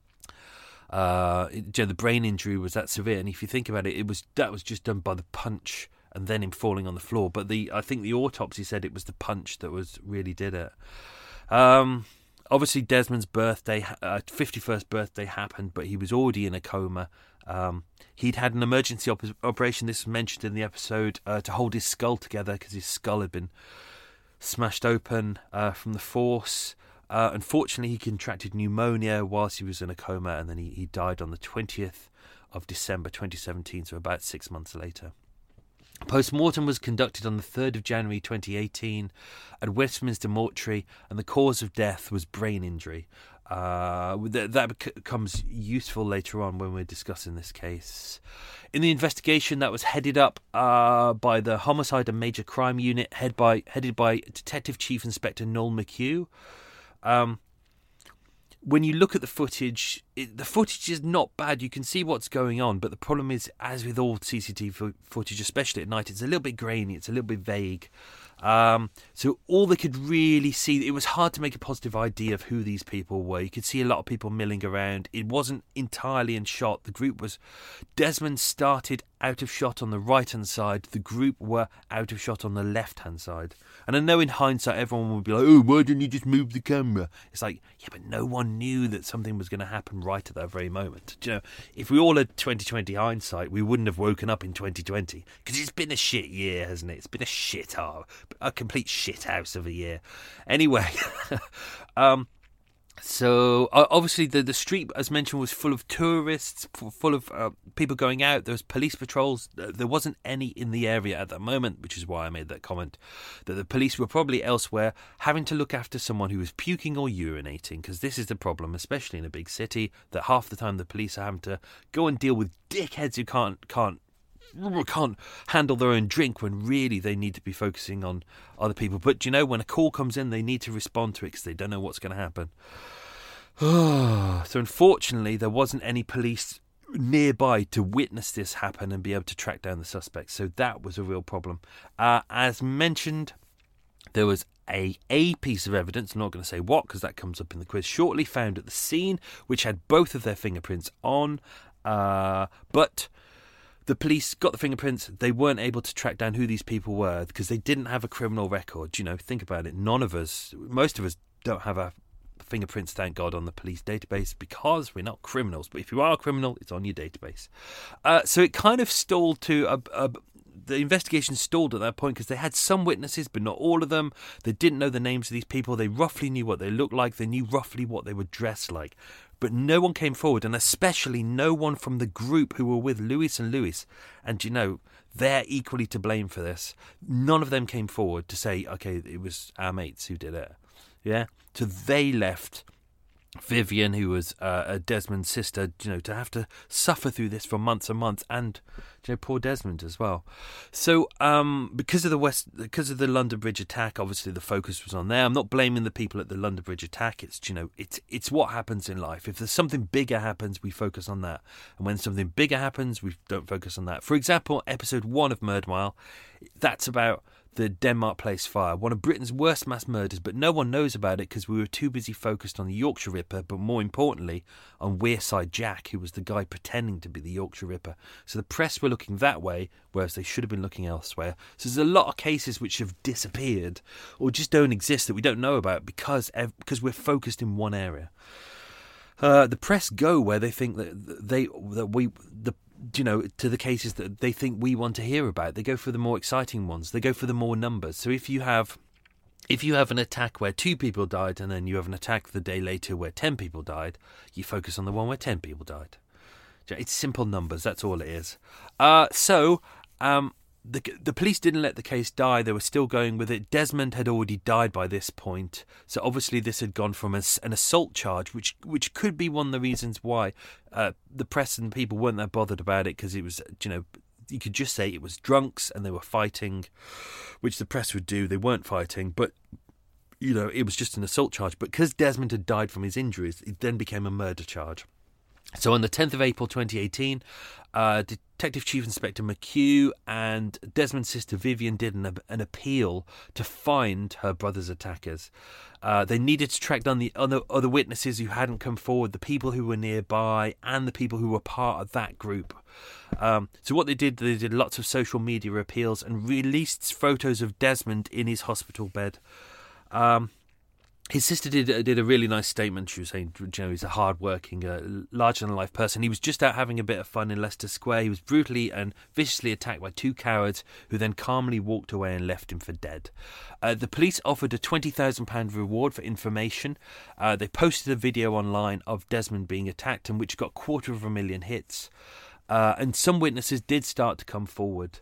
Uh, it, you know, the brain injury was that severe, and if you think about it, it was that was just done by the punch and then him falling on the floor. But the I think the autopsy said it was the punch that was really did it. Um, obviously, Desmond's birthday, uh, fifty-first birthday happened, but he was already in a coma. Um, he'd had an emergency op- operation. This was mentioned in the episode uh, to hold his skull together because his skull had been smashed open uh, from the force. Uh, unfortunately, he contracted pneumonia whilst he was in a coma, and then he, he died on the twentieth of December twenty seventeen, so about six months later. Post-mortem was conducted on the third of January twenty eighteen at Westminster Mortuary, and the cause of death was brain injury. Uh, that, that becomes useful later on when we're discussing this case. In the investigation that was headed up uh, by the Homicide and Major Crime Unit, head by, headed by Detective Chief Inspector Noel McHugh, Um, when you look at the footage, it, the footage is not bad. You can see what's going on, but the problem is, as with all C C T V footage, especially at night, it's a little bit grainy, it's a little bit vague. Um, so all they could really see, it was hard to make a positive idea of who these people were. You could see a lot of people milling around. It wasn't entirely in shot. The group was, Desmond started out of shot on the right-hand side. The group were out of shot on the left-hand side. And I know in hindsight, everyone would be like, oh, why didn't you just move the camera? It's like, yeah, but no one knew that something was going to happen right at that very moment. Do you know, if we all had twenty twenty hindsight, we wouldn't have woken up in twenty twenty. Because it's been a shit year, hasn't it? It's been a shit hour. A complete shit house of a year. Anyway, um, So uh, obviously the, the street, as mentioned, was full of tourists, full of uh, people going out. There was police patrols. There wasn't any in the area at that moment, which is why I made that comment, that the police were probably elsewhere having to look after someone who was puking or urinating, because this is the problem, especially in a big city, that half the time the police are having to go and deal with dickheads who can't can't can't handle their own drink, when really they need to be focusing on other people. But you know, when a call comes in, they need to respond to it because they don't know what's going to happen. So unfortunately there wasn't any police nearby to witness this happen and be able to track down the suspects, so that was a real problem. Uh, as mentioned, there was a a piece of evidence, I'm not going to say what because that comes up in the quiz shortly, found at the scene, which had both of their fingerprints on, uh, but the police got the fingerprints. They weren't able to track down who these people were because they didn't have a criminal record. You know, think about it. None of us, most of us don't have a fingerprints, thank God, on the police database because we're not criminals. But if you are a criminal, it's on your database. Uh, so it kind of stalled to a, a the investigation stalled at that point because they had some witnesses, but not all of them. They didn't know the names of these people. They roughly knew what they looked like. They knew roughly what they were dressed like. But no one came forward, and especially no one from the group who were with Lewis and Lewis. And, you know, they're equally to blame for this. None of them came forward to say, okay, it was our mates who did it. Yeah? So they left Vivian, who was uh, Desmond's sister, you know, to have to suffer through this for months and months, and you know, poor Desmond as well. So, um, because of the West, because of the London Bridge attack, obviously the focus was on there. I'm not blaming the people at the London Bridge attack. It's you know, it's it's what happens in life. If there's something bigger happens, we focus on that, and when something bigger happens, we don't focus on that. For example, episode one of Murdermile, that's about the Denmark Place fire, one of Britain's worst mass murders, but no one knows about it because we were too busy focused on the Yorkshire Ripper, but more importantly on Wearside Jack, who was the guy pretending to be the Yorkshire Ripper. So the press were looking that way, whereas they should have been looking elsewhere. So there's a lot of cases which have disappeared or just don't exist that we don't know about because because we're focused in one area. Uh, the press go where they think that they that we the you know, to the cases that they think we want to hear about. They go for the more exciting ones. They go for the more numbers. So if you have if you have an attack where two people died and then you have an attack the day later where ten people died, you focus on the one where ten people died. It's simple numbers. That's all it is. Uh, so um, the the police didn't let the case die. They were still going with it. Desmond had already died by this point. So obviously this had gone from a, an assault charge, which which could be one of the reasons why uh, the press and people weren't that bothered about it, because it was, you know, you could just say it was drunks and they were fighting, which the press would do. They weren't fighting, but, you know, it was just an assault charge. But because Desmond had died from his injuries, it then became a murder charge. So on the tenth of April twenty eighteen, uh, Detective Chief Inspector McHugh and Desmond's sister Vivian did an, an appeal to find her brother's attackers. Uh, they needed to track down the other, other witnesses who hadn't come forward, the people who were nearby, and the people who were part of that group. Um, so what they did, they did lots of social media appeals and released photos of Desmond in his hospital bed. Um... His sister did did a really nice statement. She was saying, you know, he's a hard-working, uh, larger-than-life person. He was just out having a bit of fun in Leicester Square. He was brutally and viciously attacked by two cowards who then calmly walked away and left him for dead. Uh, the police offered a twenty thousand pounds reward for information. Uh, they posted a video online of Desmond being attacked, and which got a quarter of a million hits. Uh, and some witnesses did start to come forward.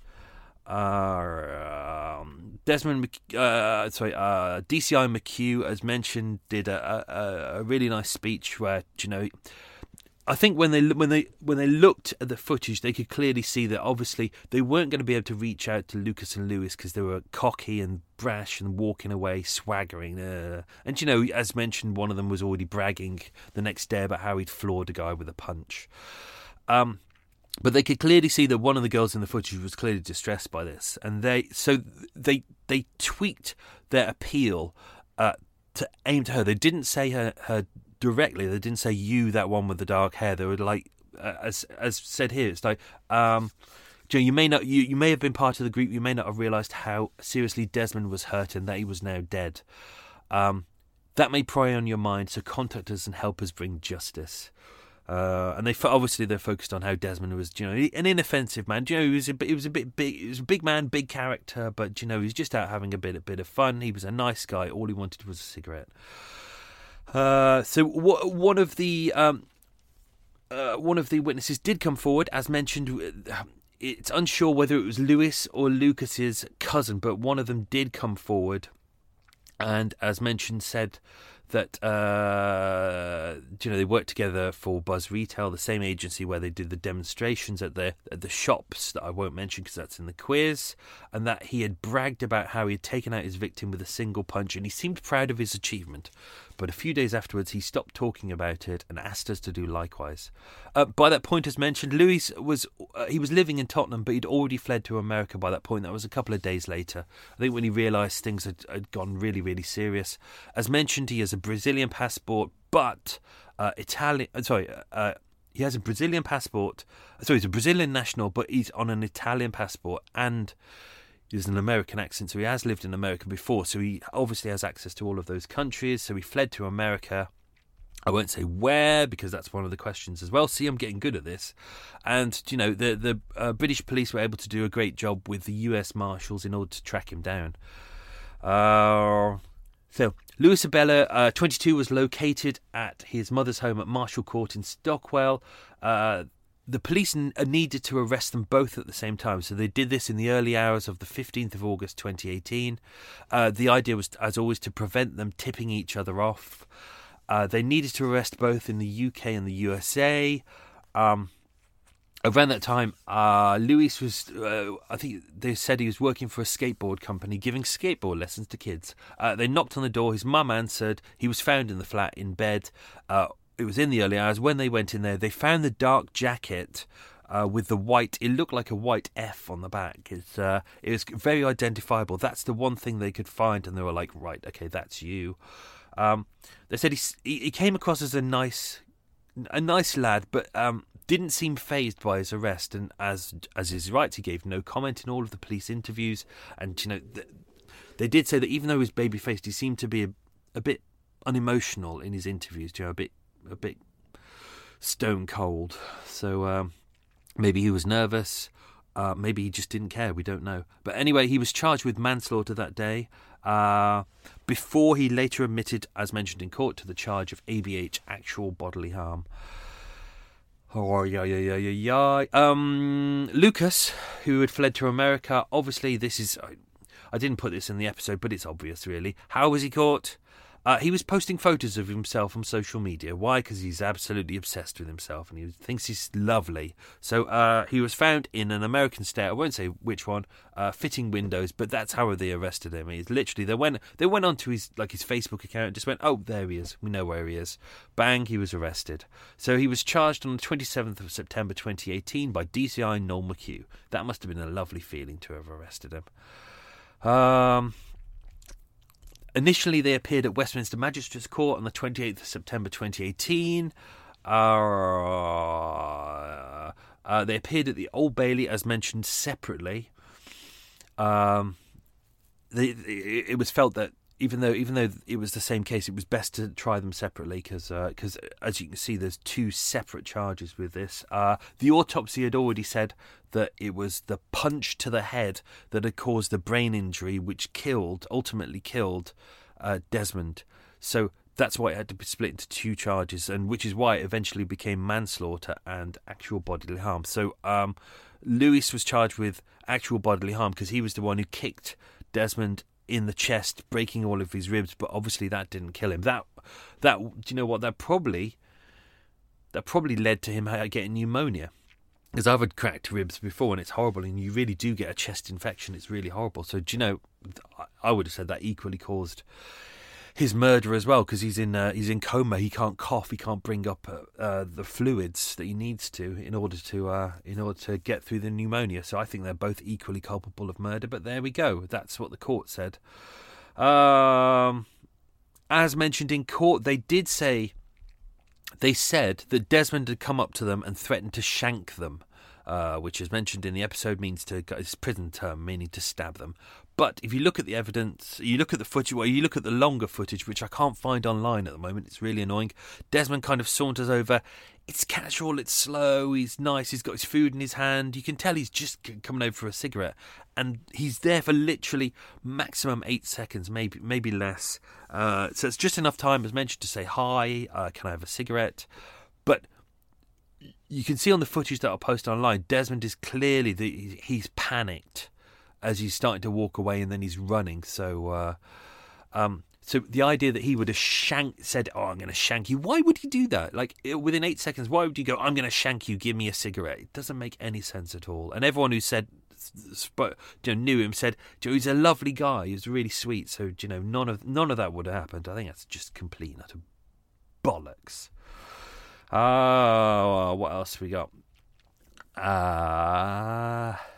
Uh, um, Desmond, uh, sorry, uh, D C I McHugh, as mentioned, did a, a, a really nice speech where, you know, I think when they when they when they looked at the footage, they could clearly see that obviously they weren't going to be able to reach out to Lucas and Lewis because they were cocky and brash and walking away, swaggering. Uh, and you know, as mentioned, one of them was already bragging the next day about how he'd floored a guy with a punch. Um. But they could clearly see that one of the girls in the footage was clearly distressed by this, and they so they they tweaked their appeal uh, to aim to her. They didn't say her, her directly. They didn't say you, that one with the dark hair. They were like, uh, as as said here, it's like, um, you know, you may not you, you may have been part of the group. You may not have realised how seriously Desmond was hurt and that he was now dead. Um, that may prey on your mind, so contact us and help us bring justice. Uh, and they obviously they're focused on how Desmond was, you know, an inoffensive man. You know, he was a bit, he was a bit big, he was a big man, big character, but you know, he was just out having a bit, a bit of fun. He was a nice guy. All he wanted was a cigarette. Uh, so w- one of the um, uh, one of the witnesses did come forward, as mentioned. It's unsure whether it was Lewis or Lucas's cousin, but one of them did come forward, and as mentioned, said that uh, you know they worked together for Buzz Retail, the same agency where they did the demonstrations at the at the shops that I won't mention because that's in the quiz, and that he had bragged about how he had taken out his victim with a single punch, and he seemed proud of his achievement. But a few days afterwards, he stopped talking about it and asked us to do likewise. Uh, by that point, as mentioned, Louis was uh, he was living in Tottenham, but he'd already fled to America by that point. That was a couple of days later. I think when he realised things had, had gone really, really serious. As mentioned, he has a Brazilian passport, but uh, Italian. Sorry, uh, he has a Brazilian passport. Sorry, he's a Brazilian national, but he's on an Italian passport and there's an American accent, so he has lived in America before, so he obviously has access to all of those countries. So he fled to America. I won't say where, because that's one of the questions as well. See, I'm getting good at this. And, you know, the, the uh, British police were able to do a great job with the U S Marshals in order to track him down. Uh, so, Louis Abela, uh, twenty-two, was located at his mother's home at Marshall Court in Stockwell. Uh, The police n- needed to arrest them both at the same time, so they did this in the early hours of the fifteenth of August twenty eighteen. Uh, the idea was, as always, to prevent them tipping each other off. Uh, they needed to arrest both in the U K and the U S A. Um, around that time, uh, Louis was, uh, I think they said he was working for a skateboard company, giving skateboard lessons to kids. Uh, they knocked on the door. His mum answered. He was found in the flat in bed. Uh, It was in the early hours. When they went in there, they found the dark jacket uh, with the white. It looked like a white F on the back. It's, uh, it was very identifiable. That's the one thing they could find, and they were like, right, okay, that's you. Um, they said he, he came across as a nice, a nice lad, but um, didn't seem fazed by his arrest. And as as is right, he gave no comment in all of the police interviews. And you know, th- they did say that even though he was baby faced, he seemed to be a, a bit unemotional in his interviews. You know, a bit. a bit stone cold. So um, maybe he was nervous, uh, maybe he just didn't care, we don't know. But anyway, he was charged with manslaughter that day, uh, before he later admitted, as mentioned in court, to the charge of A B H, actual bodily harm. Oh, yeah, yeah, yeah, yeah, yeah. Um, Lucas, who had fled to America, obviously this is, I, I didn't put this in the episode, but it's obvious really. How was he caught? Uh, he was posting photos of himself on social media. Why? Because he's absolutely obsessed with himself and he thinks he's lovely. So uh, he was found in an American state. I won't say which one, uh, fitting windows, but that's how they arrested him. He's literally they went they went onto his like his Facebook account and just went, oh, there he is. We know where he is. Bang, he was arrested. So he was charged on the twenty-seventh of September twenty eighteen by D C I Noel McHugh. That must have been a lovely feeling to have arrested him. Um. Initially, they appeared at Westminster Magistrates Court on the twenty-eighth of September twenty eighteen. Uh, uh, they appeared at the Old Bailey, as mentioned, separately. Um, they, it was felt that even though even though it was the same case, it was best to try them separately because, because uh, as you can see, there's two separate charges with this. Uh, the autopsy had already said that it was the punch to the head that had caused the brain injury, which killed, ultimately killed, uh, Desmond. So that's why it had to be split into two charges, and which is why it eventually became manslaughter and actual bodily harm. So um, Louis was charged with actual bodily harm because he was the one who kicked Desmond in the chest, breaking all of his ribs, but obviously that didn't kill him. That, that, do you know what? That probably, that probably led to him getting pneumonia. Because I've had cracked ribs before, and it's horrible, and you really do get a chest infection. It's really horrible. So, do you know? I would have said that equally caused his murder as well, because he's in uh, he's in coma. He can't cough. He can't bring up uh, uh, the fluids that he needs to in order to uh, in order to get through the pneumonia. So I think they're both equally culpable of murder. But there we go. That's what the court said. Um, as mentioned in court, they did say they said that Desmond had come up to them and threatened to shank them, uh, which, as mentioned in the episode, means to it's prison term, meaning to stab them. But if you look at the evidence, you look at the footage, well, you look at the longer footage, which I can't find online at the moment. It's really annoying. Desmond kind of saunters over. It's casual, it's slow, he's nice, he's got his food in his hand. You can tell he's just coming over for a cigarette. And he's there for literally maximum eight seconds, maybe maybe less. Uh, so it's just enough time, as mentioned, to say, hi, uh, can I have a cigarette? But you can see on the footage that I'll post online, Desmond is clearly, the, he's panicked as he's starting to walk away, and then he's running. So... Uh, um, So the idea that he would have shank, said, oh, I'm going to shank you. Why would he do that? Like, within eight seconds, why would you go, I'm going to shank you, give me a cigarette? It doesn't make any sense at all. And everyone who said, you know, knew him said, you know, he's a lovely guy. He was really sweet. So, you know, none of none of that would have happened. I think that's just complete and utter bollocks. Ah, uh, what else we got? Ah... Uh,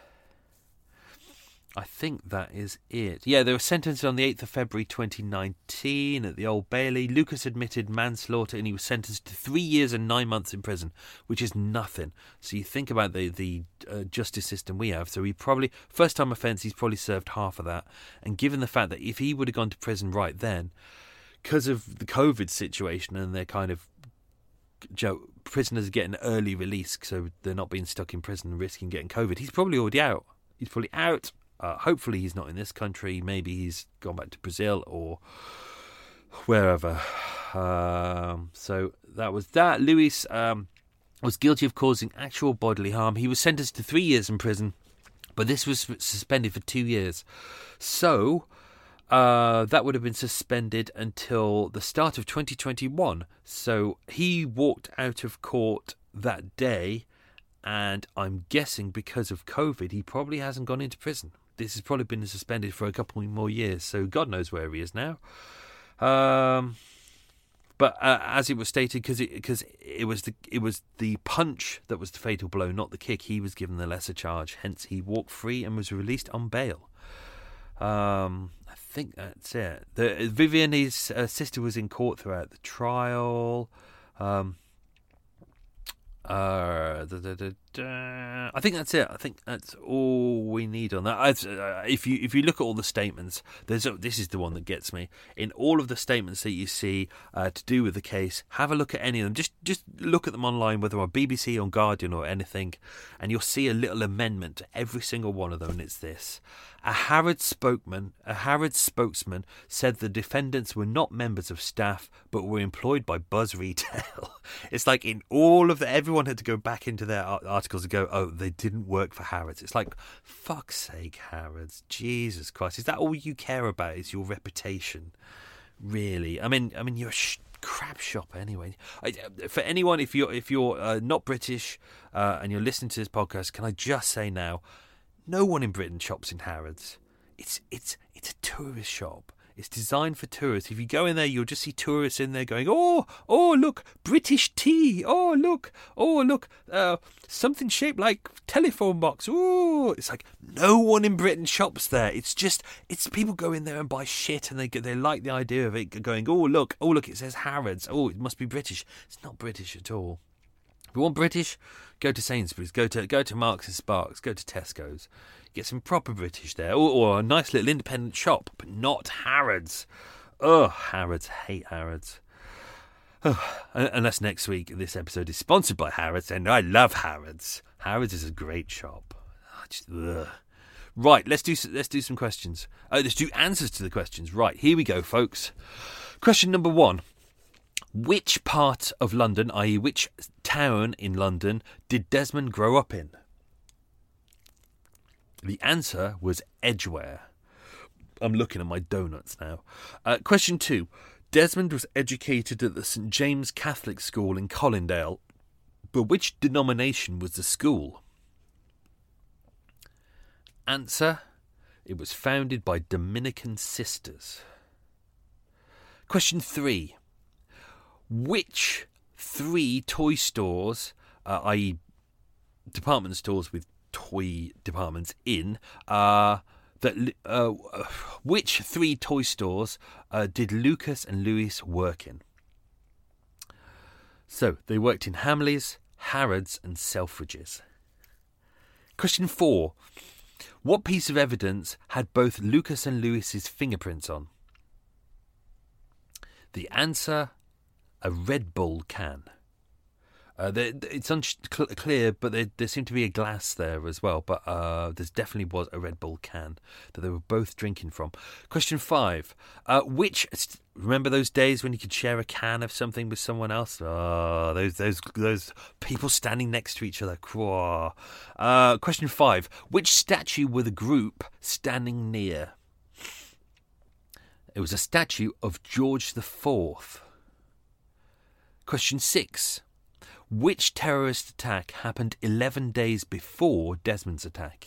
I think that is it. Yeah, they were sentenced on the eighth of February twenty nineteen at the Old Bailey. Lucas admitted manslaughter and he was sentenced to three years and nine months in prison, which is nothing. So you think about the, the uh, justice system we have. So he probably, first time offence, he's probably served half of that. And given the fact that if he would have gone to prison right then, because of the COVID situation and they're kind of, you know, prisoners get an early release, so they're not being stuck in prison and risking getting COVID, he's probably already out. He's probably out. Uh, hopefully he's not in this country. Maybe he's gone back to Brazil or wherever. Um, so that was that. Luis um, was guilty of causing actual bodily harm. He was sentenced to three years in prison, but this was suspended for two years. So uh, that would have been suspended until the start of twenty twenty-one. So he walked out of court that day, and I'm guessing because of COVID, he probably hasn't gone into prison. This has probably been suspended for a couple more years, so God knows where he is now. Um, but uh, as it was stated, because it because it was the it was the punch that was the fatal blow, not the kick. He was given the lesser charge, hence he walked free and was released on bail. Um, I think that's it. The Vivian, his uh, sister, was in court throughout the trial. Um, Uh, da, da, da, da. I think that's it. I think that's all we need on that. I, uh, if you if you look at all the statements, there's a, this is the one that gets me. In all of the statements that you see uh, to do with the case, have a look at any of them. Just just look at them online, whether on B B C, on Guardian, or anything, and you'll see a little amendment to every single one of them. And it's this: a Harrods spokesman, a Harrods spokesman said the defendants were not members of staff, but were employed by Buzz Retail. It's like in all of the every. Everyone had to go back into their articles and go, oh, they didn't work for Harrods. It's like, fuck's sake, Harrods. Jesus Christ. Is that all you care about, is your reputation? Really? I mean, I mean, you're a sh- crap shop anyway. I, for anyone, if you're, if you're uh, not British uh, and you're listening to this podcast, can I just say now, no one in Britain shops in Harrods. It's, it's, it's a tourist shop. It's designed for tourists. If you go in there, you'll just see tourists in there going, oh, oh, look, British tea. Oh, look, oh, look, uh, something shaped like telephone box. Oh, it's like no one in Britain shops there. It's just, it's people go in there and buy shit, and they they like the idea of it going, oh, look, oh, look, it says Harrods. Oh, it must be British. It's not British at all. If you want British, go to Sainsbury's, go to go to Marks and Sparks, go to Tesco's. Get some proper British there, or, or a nice little independent shop, but not Harrods. Ugh, Harrods. Hate Harrods. Ugh. Unless next week this episode is sponsored by Harrods, and I love Harrods. Harrods is a great shop. Just, ugh. Right, let's do let's do some questions. Oh, let's do answers to the questions. Right, here we go, folks. Question number one. Which part of London, that is which town in London, did Desmond grow up in? The answer was Edgware. I'm looking at my donuts now. Uh, question two. Desmond was educated at the Saint James Catholic School in Colindale, but which denomination was the school? Answer. It was founded by Dominican sisters. Question three. Which three toy stores, uh, that is department stores with toy departments in, uh, that uh, which three toy stores uh, did Lucas and Louis work in? So, they worked in Hamleys, Harrods and Selfridges. Question four. What piece of evidence had both Lucas and Lewis's fingerprints on? The answer, a Red Bull can. Uh, it's unclear, but there, there seemed to be a glass there as well. But uh, there definitely was a Red Bull can that they were both drinking from. Question five. Uh, which, remember those days when you could share a can of something with someone else? Oh, those those those people standing next to each other. Uh, question five. Which statue were the group standing near? It was a statue of George the Fourth. Question six. Which terrorist attack happened eleven days before Desmond's attack?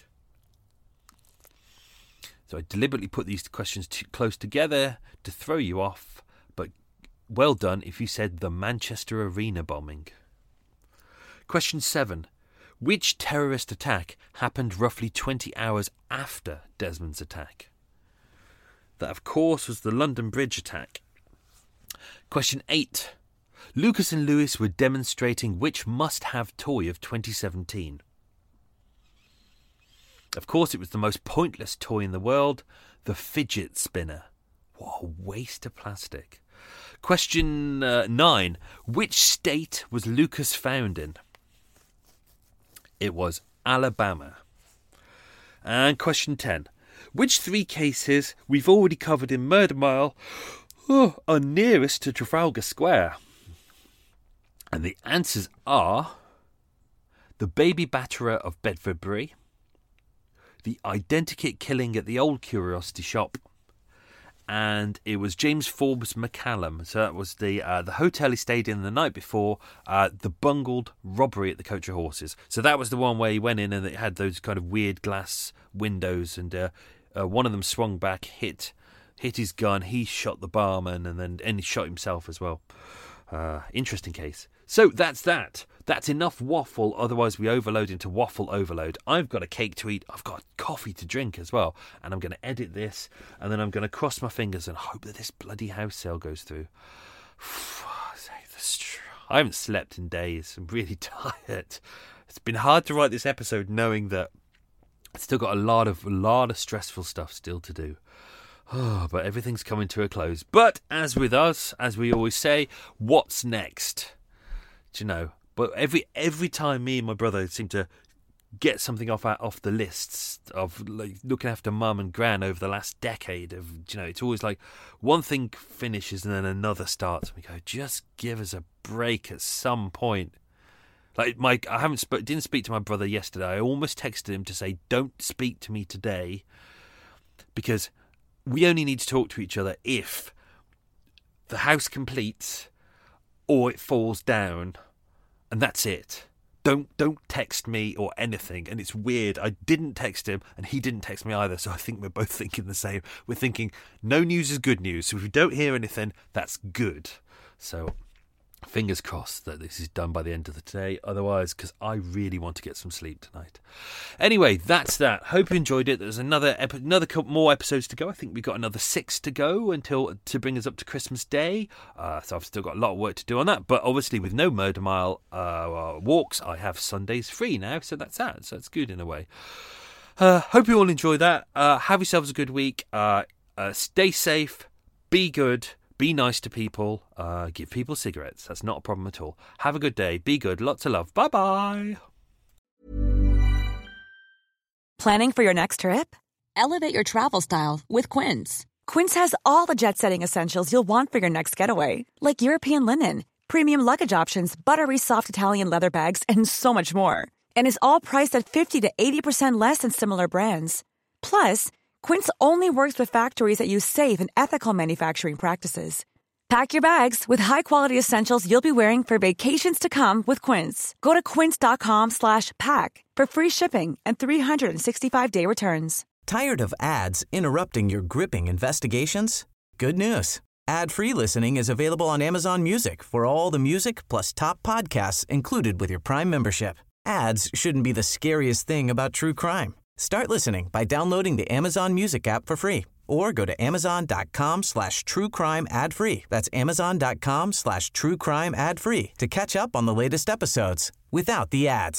So I deliberately put these questions too close together to throw you off, but well done if you said the Manchester Arena bombing. Question seven. Which terrorist attack happened roughly twenty hours after Desmond's attack? That, of course, was the London Bridge attack. Question eight. Lucas and Lewis were demonstrating which must-have toy of twenty seventeen. Of course, it was the most pointless toy in the world, the fidget spinner. What a waste of plastic. Question uh, nine. Which state was Lucas found in? It was Alabama. And question ten. Which three cases we've already covered in Murder Mile oh, are nearest to Trafalgar Square? And the answers are the baby batterer of Bedfordbury, the identikit killing at the old curiosity shop, and it was James Forbes McCallum. So that was the uh, the hotel he stayed in the night before, uh, the bungled robbery at the Coach of Horses. So that was the one where he went in and it had those kind of weird glass windows, and uh, uh, one of them swung back, hit hit his gun, he shot the barman, and then and he shot himself as well. Uh, interesting case. So that's that. That's enough waffle, otherwise we overload into waffle overload. I've got a cake to eat, I've got coffee to drink as well, and I'm going to edit this, and then I'm going to cross my fingers and hope that this bloody house sale goes through. I haven't slept in days. I'm really tired. It's been hard to write this episode knowing that I've still got a lot of a lot of stressful stuff still to do. Oh, but everything's coming to a close. But as with us, as we always say, what's next? Do you know? But every every time me and my brother seem to get something off our, off the lists of like looking after mum and gran over the last decade of, you know, it's always like one thing finishes and then another starts. We go, just give us a break at some point. Like my, I haven't sp- didn't speak to my brother yesterday. I almost texted him to say, don't speak to me today, because we only need to talk to each other if the house completes or it falls down, and that's it. Don't don't text me or anything. And it's weird. I didn't text him, and he didn't text me either. So I think we're both thinking the same. We're thinking no news is good news. So if we don't hear anything, that's good. So fingers crossed that this is done by the end of the day. Otherwise, because I really want to get some sleep tonight. Anyway, that's that. Hope you enjoyed it. There's another epi- another couple more episodes to go. I think we've got another six to go until to bring us up to Christmas Day. Uh, so I've still got a lot of work to do on that. But obviously, with no Murder Mile uh, walks, I have Sundays free now. So that's that. So it's good in a way. Uh, hope you all enjoy that. Uh, have yourselves a good week. Uh, uh, stay safe. Be good. Be nice to people. Uh, give people cigarettes. That's not a problem at all. Have a good day. Be good. Lots of love. Bye-bye. Planning for your next trip? Elevate your travel style with Quince. Quince has all the jet-setting essentials you'll want for your next getaway, like European linen, premium luggage options, buttery soft Italian leather bags, and so much more. And is all priced at fifty to eighty percent less than similar brands. Plus, Quince only works with factories that use safe and ethical manufacturing practices. Pack your bags with high-quality essentials you'll be wearing for vacations to come with Quince. Go to quince.com slash pack for free shipping and three sixty-five day returns. Tired of ads interrupting your gripping investigations? Good news. Ad-free listening is available on Amazon Music for all the music plus top podcasts included with your Prime membership. Ads shouldn't be the scariest thing about true crime. Start listening by downloading the Amazon Music app for free or go to amazon.com slash true crime ad free. That's amazon.com slash true crime ad free to catch up on the latest episodes without the ads.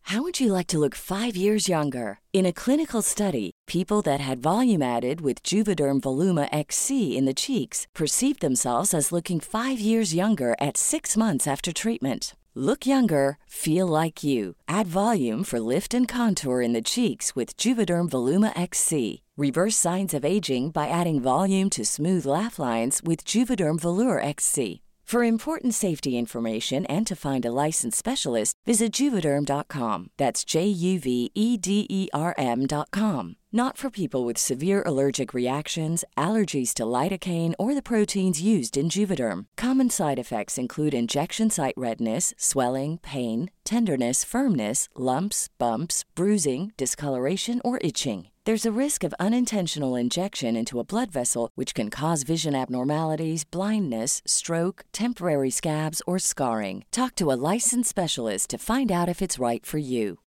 How would you like to look five years younger? In a clinical study, people that had volume added with Juvederm Voluma X C in the cheeks perceived themselves as looking five years younger at six months after treatment. Look younger, feel like you. Add volume for lift and contour in the cheeks with Juvederm Voluma X C. Reverse signs of aging by adding volume to smooth laugh lines with Juvederm Volure X C. For important safety information and to find a licensed specialist, visit Juvederm dot com. That's J U V E D E R M dot com. Not for people with severe allergic reactions, allergies to lidocaine, or the proteins used in Juvederm. Common side effects include injection site redness, swelling, pain, tenderness, firmness, lumps, bumps, bruising, discoloration, or itching. There's a risk of unintentional injection into a blood vessel, which can cause vision abnormalities, blindness, stroke, temporary scabs, or scarring. Talk to a licensed specialist to find out if it's right for you.